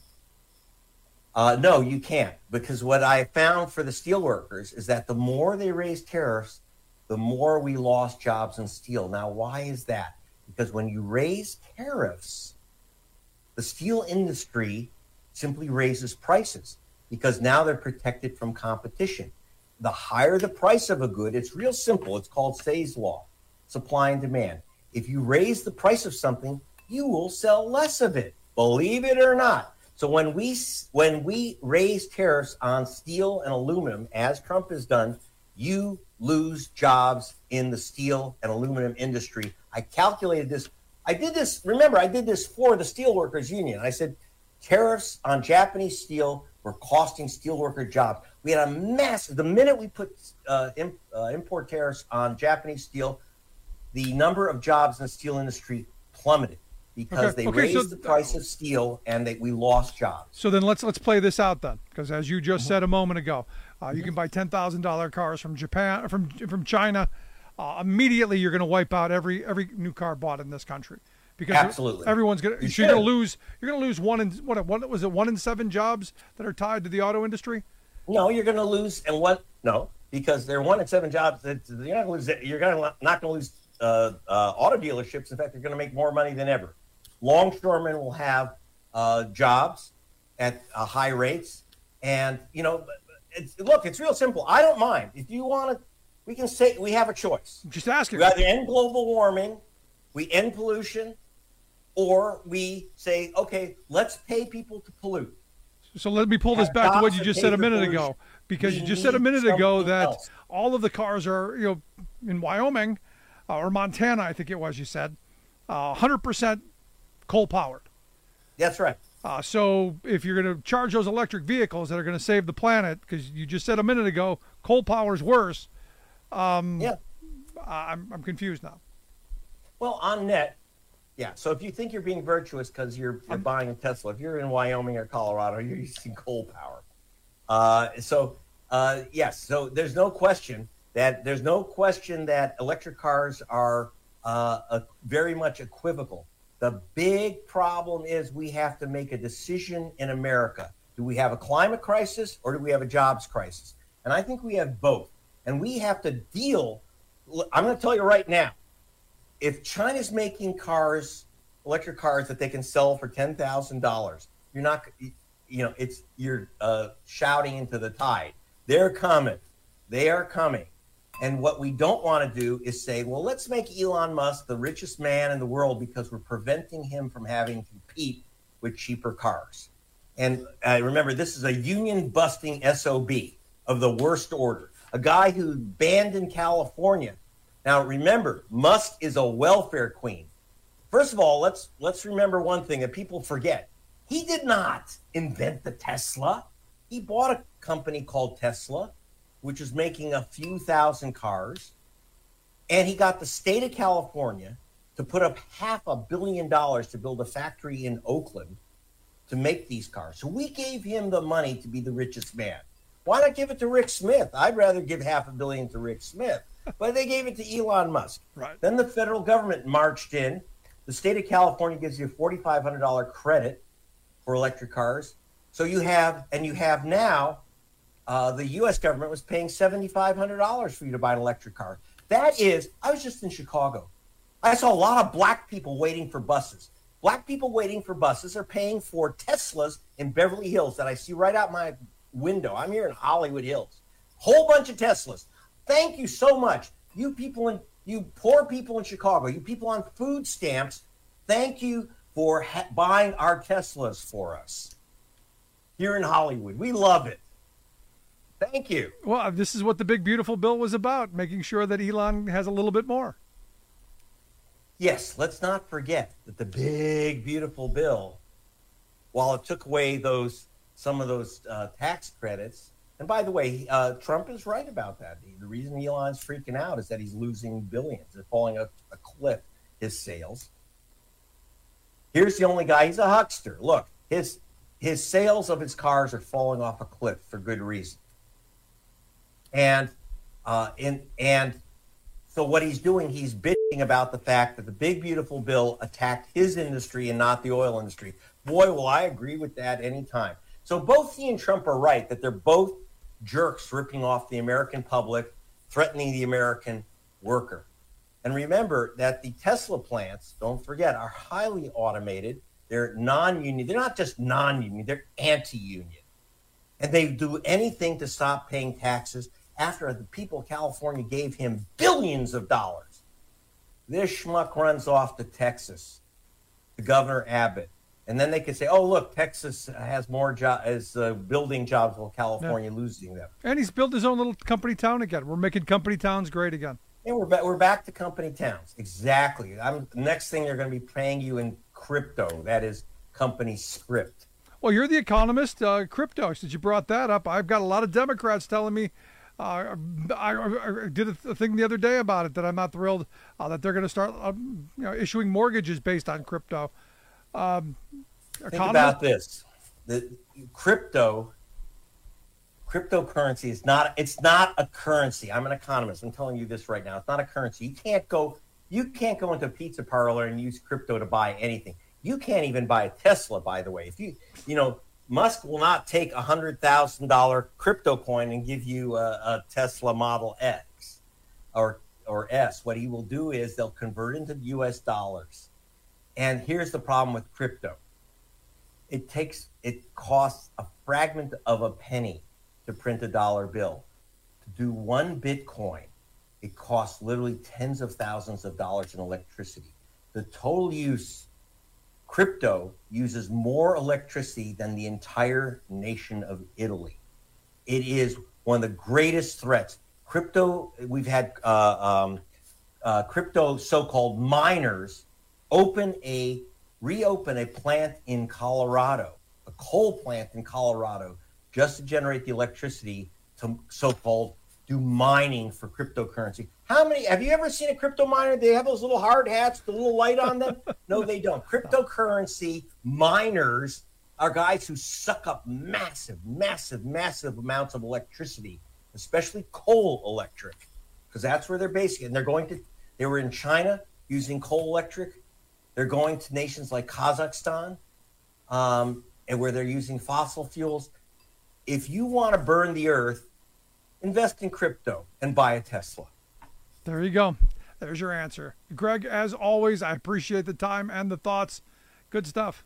uh, no, you can't, because what I found for the steelworkers is that the more they raise tariffs, the more we lost jobs in steel. Now, why is that? Because when you raise tariffs, the steel industry simply raises prices because now they're protected from competition. The higher the price of a good, it's real simple. It's called Say's law, supply and demand. If you raise the price of something, you will sell less of it, believe it or not. So when we when we raise tariffs on steel and aluminum, as Trump has done, you lose jobs in the steel and aluminum industry. I calculated this. I did this, remember, I did this for the Steelworkers Union. I said tariffs on Japanese steel were costing steelworker jobs. We had a massive, the minute we put uh, imp, uh, import tariffs on Japanese steel, the number of jobs in the steel industry plummeted because Okay, they okay, raised so- the price of steel and they, we lost jobs. So then let's let's play this out then, because as you just Mm-hmm. said a moment ago, uh, you can buy ten thousand dollar cars from Japan, from from China. Uh, immediately, you're going to wipe out every every new car bought in this country, because Absolutely. everyone's going to. You So you're going should. to lose. You're going to lose one in what? What was it? One in seven jobs that are tied to the auto industry. No, you're going to lose, and what? No, because they're one in seven jobs. That you're not going to lose. You're going to not going to lose uh, uh, auto dealerships. In fact, they're going to make more money than ever. Longshoremen will have uh, jobs at uh, high rates. And, you know, it's, look, it's real simple. I don't mind. If you want to, we can say we have a choice. Just ask We either end global warming, we end pollution, or we say, okay, let's pay people to pollute. So let me pull this back to what you just said a minute ago, because you just said a minute ago that all of the cars are, you know, in Wyoming uh, or Montana, I think it was you said, uh, one hundred percent coal powered. That's right. Uh, so if you're going to charge those electric vehicles that are going to save the planet, because you just said a minute ago, coal power is worse. Um, yeah, I'm I'm confused now. Well, on net, yeah. So if you think you're being virtuous because you're, you're buying a Tesla, if you're in Wyoming or Colorado, you're using coal power. Uh, so uh, yes, so there's no question that there's no question that electric cars are uh, a, very much equivocal. The big problem is we have to make a decision in America. Do we have a climate crisis or do we have a jobs crisis? And I think we have both. And we have to deal. I'm going to tell you right now, if China's making cars, electric cars that they can sell for ten thousand dollars, you're not, you know, it's, you're uh, shouting into the tide. They're coming. They are coming. And what we don't want to do is say, well, let's make Elon Musk the richest man in the world because we're preventing him from having to compete with cheaper cars. And uh, remember, this is a union-busting S O B of the worst order. A guy who banned in California. Now, remember, Musk is a welfare queen. First of all, let's let's remember one thing that people forget. He did not invent the Tesla. He bought a company called Tesla, which is making a few thousand cars. And he got the state of California to put up half a billion dollars to build a factory in Oakland to make these cars. So we gave him the money to be the richest man. Why not give it to Rick Smith? I'd rather give half a billion to Rick Smith. But they gave it to Elon Musk. Right. Then the federal government marched in. The state of California gives you a four thousand five hundred dollars credit for electric cars. So you have, and you have now, uh, the U S government was paying seven thousand five hundred dollars for you to buy an electric car. That is, I was just in Chicago. I saw a lot of black people waiting for buses. Black people waiting for buses are paying for Teslas in Beverly Hills that I see right out my window. I'm here in Hollywood Hills. Whole bunch of Teslas. Thank you so much. You people in, you poor people in Chicago, you people on food stamps, thank you for ha- buying our Teslas for us here in Hollywood. We love it. Thank you. Well, this is what the big, beautiful bill was about, making sure that Elon has a little bit more. Yes, let's not forget that the big, beautiful bill, while it took away those some of those uh, tax credits, and by the way, uh, Trump is right about that. The reason Elon's freaking out is that he's losing billions. They're falling a, a cliff, his sales. Here's the only guy, he's a huckster. Look, his his sales of his cars are falling off a cliff for good reason. And uh, in, and so what he's doing, he's bitching about the fact that the big, beautiful bill attacked his industry and not the oil industry. Boy, will I agree with that anytime. So both he and Trump are right that they're both jerks ripping off the American public, threatening the American worker. And remember that the Tesla plants, don't forget, are highly automated. They're non-union. They're not just non-union, they're anti-union. And they do anything to stop paying taxes after the people of California gave him billions of dollars. This schmuck runs off to Texas, to Governor Abbott. And then they could say, oh, look, Texas has more jobs, is uh, building jobs while California yeah. losing them. And he's built his own little company town again. We're making company towns great again. And we're, ba- we're back to company towns. Exactly. I'm, the next thing they're going to be paying you in crypto. That is company script. Well, you're the economist, uh, crypto, since you brought that up. I've got a lot of Democrats telling me, uh, I, I, I did a thing the other day about it, that I'm not thrilled uh, that they're going to start uh, you know, issuing mortgages based on crypto. Um, Think about this: the crypto, cryptocurrency is not. It's not a currency. I'm an economist. I'm telling you this right now. It's not a currency. You can't go. You can't go into a pizza parlor and use crypto to buy anything. You can't even buy a Tesla. By the way, if you, you know, Musk will not take a hundred thousand dollar crypto coin and give you a, a Tesla Model X or or S. What he will do is they'll convert into U S dollars. And here's the problem with crypto. it takes it costs a fragment of a penny to print a dollar bill. To do one Bitcoin, it costs literally tens of thousands of dollars in electricity. The total use, crypto uses more electricity than the entire nation of Italy. It is one of the greatest threats. Crypto, we've had uh, um, uh, crypto so-called miners open a, reopen a plant in Colorado, a coal plant in Colorado, just to generate the electricity to so-called do mining for cryptocurrency. How many, have you ever seen a crypto miner? They have those little hard hats, the little light on them? No, they don't. Cryptocurrency miners are guys who suck up massive, massive, massive amounts of electricity, especially coal electric, because that's where they're basing it. And they're going to, they were in China using coal electric. They're going to nations like Kazakhstan, um, and where they're using fossil fuels. If you want to burn the earth, invest in crypto and buy a Tesla. There you go. There's your answer. Greg, as always, I appreciate the time and the thoughts. Good stuff.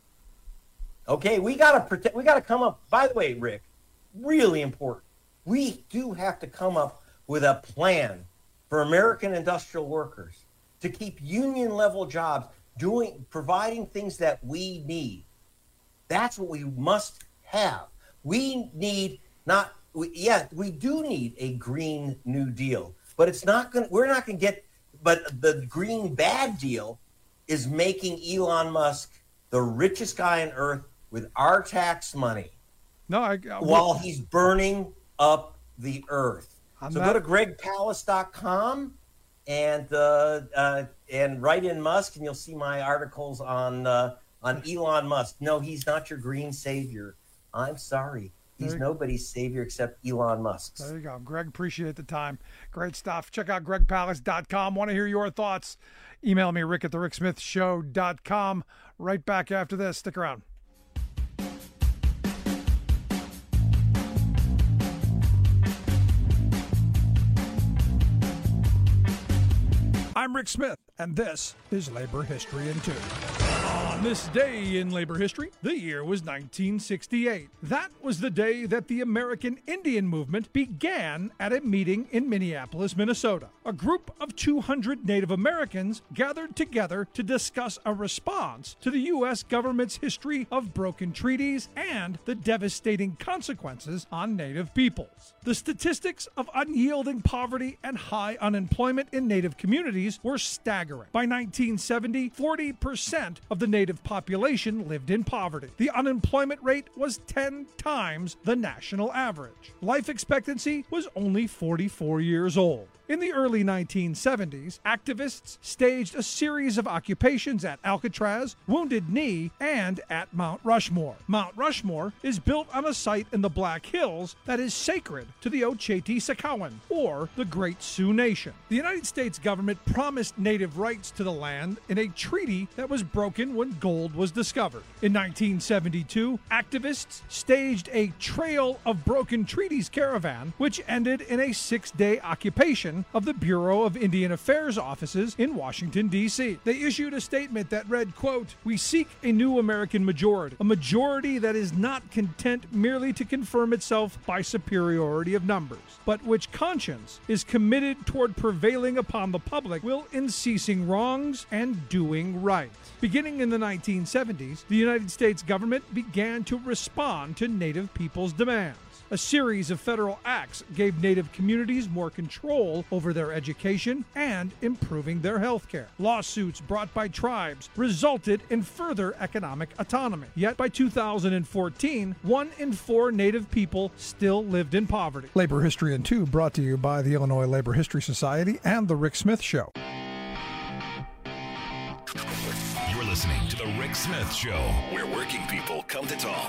Okay, we gotta protect. We gotta come up. By the way, Rick, really important. We do have to come up with a plan for American industrial workers to keep union-level jobs, doing, providing things that we need. That's what we must have. We need not. We, yeah, we do need a Green New Deal, but it's not going. We're not going to get. But the Green Bad Deal is making Elon Musk the richest guy on earth with our tax money. No, I, I, while he's burning up the earth. I'm so not, go to greg palast dot com and uh, uh, and write in Musk, and you'll see my articles on uh, on Elon Musk. No, he's not your green savior. I'm sorry. He's nobody's savior except Elon Musk. There you go. Greg, appreciate the time. Great stuff. Check out greg palast dot com. Want to hear your thoughts? Email me, rick at the rick smith show dot com. Right back after this. Stick around. I'm Rick Smith, and this is Labor History in Two. On this day in labor history, the year was nineteen sixty-eight. That was the day that the American Indian movement began at a meeting in Minneapolis, Minnesota. A group of two hundred Native Americans gathered together to discuss a response to the U S government's history of broken treaties and the devastating consequences on Native peoples. The statistics of unyielding poverty and high unemployment in Native communities were staggering. By nineteen seventy, forty percent of the Native population lived in poverty. The unemployment rate was ten times the national average. Life expectancy was only forty-four years old. In the early nineteen seventies, activists staged a series of occupations at Alcatraz, Wounded Knee, and at Mount Rushmore. Mount Rushmore is built on a site in the Black Hills that is sacred to the Oceti-Sakowin, or the Great Sioux Nation. The United States government promised Native rights to the land in a treaty that was broken when gold was discovered. In nineteen seventy-two, activists staged a Trail of Broken Treaties caravan, which ended in a six-day occupation of the Bureau of Indian Affairs offices in Washington, D C They issued a statement that read, quote, "We seek a new American majority, a majority that is not content merely to confirm itself by superiority of numbers, but which conscience is committed toward prevailing upon the public will in ceasing wrongs and doing right." Beginning in the nineteen seventies, the United States government began to respond to Native people's demands. A series of federal acts gave Native communities more control over their education and improving their health care. Lawsuits brought by tribes resulted in further economic autonomy. Yet by two thousand fourteen, one in four Native people still lived in poverty. Labor History in Two brought to you by the Illinois Labor History Society and The Rick Smith Show. You're listening to The Rick Smith Show, where working people come to talk.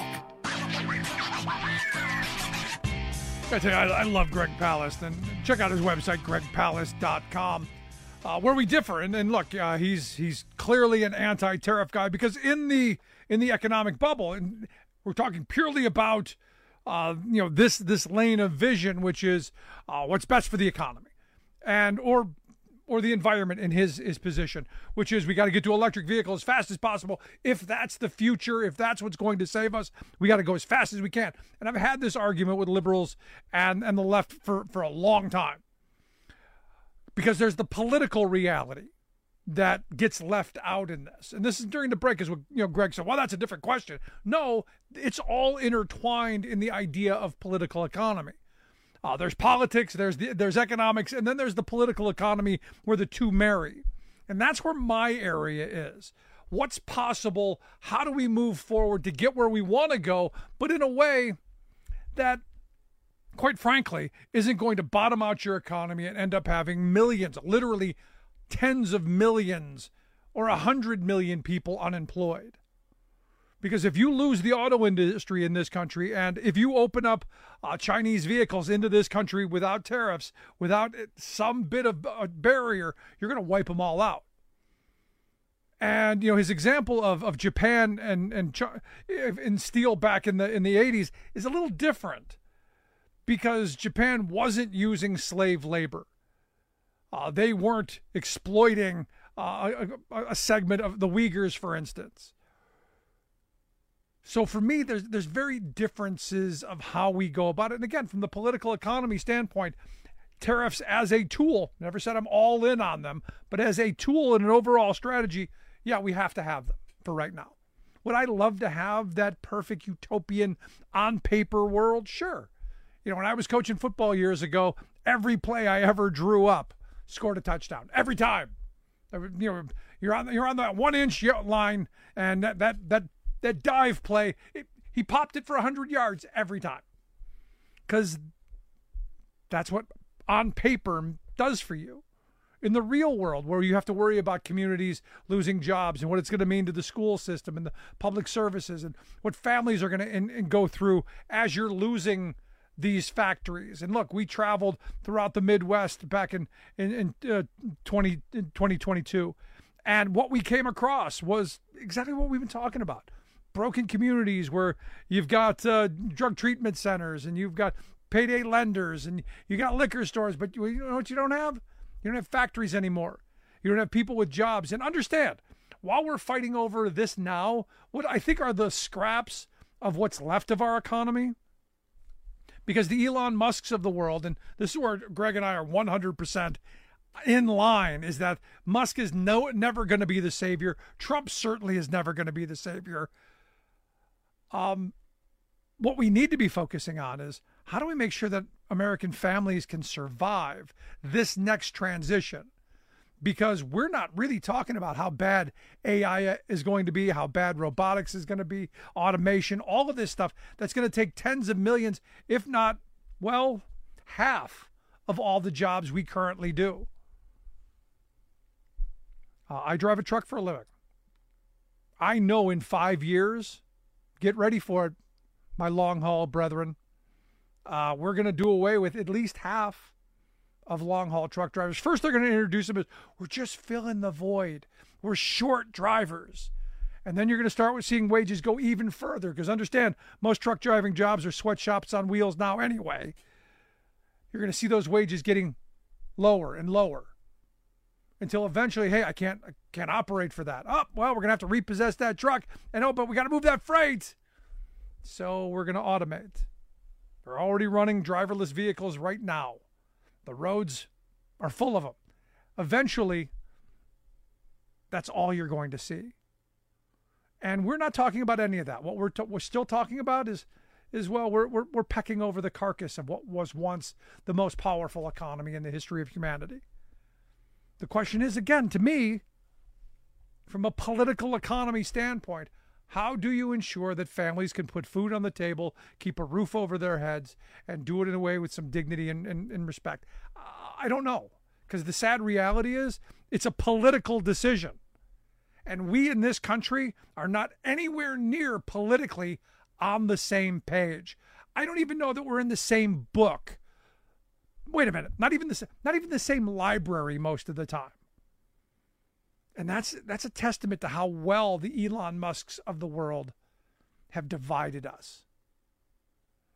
I tell you, I, I love Greg Palast, and check out his website, greg palast dot com, uh, where we differ. And, and look, uh, he's he's clearly an anti-tariff guy, because in the in the economic bubble, and we're talking purely about uh, you know this this lane of vision, which is uh, what's best for the economy, and or or the environment in his, his position, which is we got to get to electric vehicles as fast as possible. If that's the future, if that's what's going to save us, we got to go as fast as we can. And I've had this argument with liberals and, and the left for, for a long time, because there's the political reality that gets left out in this. And this is during the break, is what, you know, Greg said, well, that's a different question. No, it's all intertwined in the idea of political economy. Uh, there's politics, there's the, there's economics, and then there's the political economy where the two marry. And that's where my area is. What's possible? How do we move forward to get where we want to go, but in a way that, quite frankly, isn't going to bottom out your economy and end up having millions, literally tens of millions or a hundred million people unemployed? Because if you lose the auto industry in this country, and if you open up uh, Chinese vehicles into this country without tariffs, without some bit of a barrier, you're going to wipe them all out. And, you know, his example of, of Japan and, and, and steel back in the, in the eighties is a little different, because Japan wasn't using slave labor. Uh, they weren't exploiting uh, a, a segment of the Uyghurs, for instance. So for me, there's there's very differences of how we go about it. And again, from the political economy standpoint, tariffs as a tool, never said I'm all in on them, but as a tool in an overall strategy, yeah, we have to have them for right now. Would I love to have that perfect utopian on paper world? Sure. You know, when I was coaching football years ago, every play I ever drew up scored a touchdown every time. You know, you're on you're on that one inch line, and that that that that dive play, it, he popped it for a hundred yards every time, because that's what on paper does for you. In the real world, where you have to worry about communities losing jobs and what it's going to mean to the school system and the public services and what families are going to and, and go through as you're losing these factories. And look, we traveled throughout the Midwest back in in, in, uh, twenty, in twenty twenty-two, and what we came across was exactly what we've been talking about. Broken communities where you've got uh, drug treatment centers, and you've got payday lenders, and you got liquor stores, but you, you know what you don't have? You don't have factories anymore. You don't have people with jobs. And understand, while we're fighting over this now, what I think are the scraps of what's left of our economy, because the Elon Musks of the world, and this is where Greg and I are one hundred percent in line, is that Musk is no never going to be the savior. Trump certainly is never going to be the savior. Um, what we need to be focusing on is, how do we make sure that American families can survive this next transition? Because we're not really talking about how bad A I is going to be, how bad robotics is going to be, automation, all of this stuff that's going to take tens of millions, if not, well, half of all the jobs we currently do. Uh, I drive a truck for a living. I know in five years, get ready for it, my long haul brethren, uh, we're going to do away with at least half of long haul truck drivers. First, they're going to introduce them as, we're just filling the void. We're short drivers. And then you're going to start with seeing wages go even further, because understand, most truck driving jobs are sweatshops on wheels now anyway. You're going to see those wages getting lower and lower until eventually, hey, I can't I can't operate for that. Oh, well, we're going to have to repossess that truck. And oh, but we got to move that freight. So we're going to automate. They're already running driverless vehicles right now. The roads are full of them. Eventually, that's all you're going to see. And we're not talking about any of that. What we're, t- we're still talking about is, is well, we're, we're, we're pecking over the carcass of what was once the most powerful economy in the history of humanity. The question is, again, to me, from a political economy standpoint, how do you ensure that families can put food on the table, keep a roof over their heads, and do it in a way with some dignity and, and, and respect? Uh, I don't know, because the sad reality is it's a political decision. And we in this country are not anywhere near politically on the same page. I don't even know that we're in the same book. Wait a minute, not even the, not even the same library most of the time. And that's that's a testament to how well the Elon Musks of the world have divided us.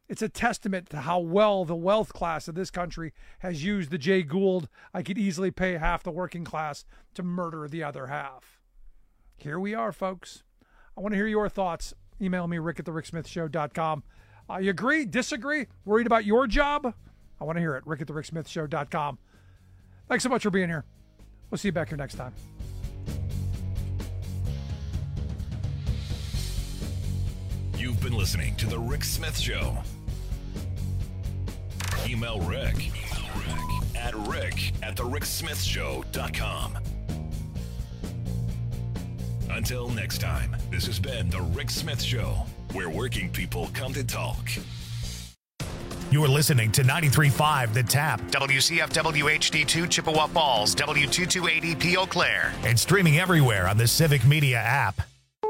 It's a testament to how well the wealth class of this country has used the Jay Gould, I could easily pay half the working class to murder the other half. Here we are, folks. I want to hear your thoughts. Email me, rick at the rick smith show dot com. Uh, you agree? Disagree? Worried about your job? I want to hear it. rick at the rick smith show dot com. Thanks so much for being here. We'll see you back here next time. You've been listening to The Rick Smith Show. Email Rick, Email Rick at rick at the rick smith show dot com. Until next time, this has been The Rick Smith Show, where working people come to talk. You're listening to ninety-three point five The Tap, W C F W H D two Chippewa Falls, W two twenty-eight E P Eau Claire, and streaming everywhere on the Civic Media app.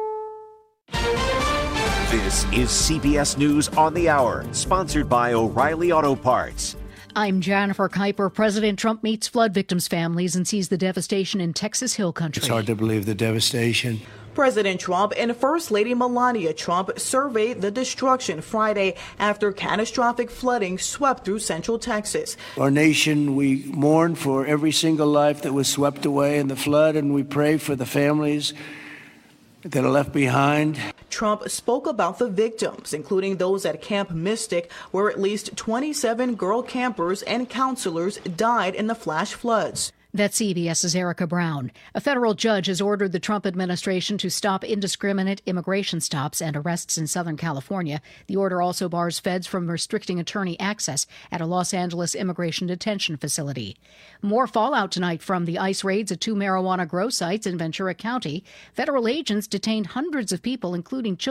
This is C B S News on the Hour, sponsored by O'Reilly Auto Parts. I'm Jennifer Kuiper. President Trump meets flood victims' families and sees the devastation in Texas Hill Country. It's hard to believe the devastation. President Trump and First Lady Melania Trump surveyed the destruction Friday after catastrophic flooding swept through central Texas. Our nation, we mourn for every single life that was swept away in the flood, and we pray for the families that are left behind. Trump spoke about the victims, including those at Camp Mystic, where at least twenty-seven girl campers and counselors died in the flash floods. That's CBS's Erica Brown. A federal judge has ordered the Trump administration to stop indiscriminate immigration stops and arrests in Southern California. The order also bars feds from restricting attorney access at a Los Angeles immigration detention facility. More fallout tonight from the ICE raids at two marijuana grow sites in Ventura County. Federal agents detained hundreds of people, including children.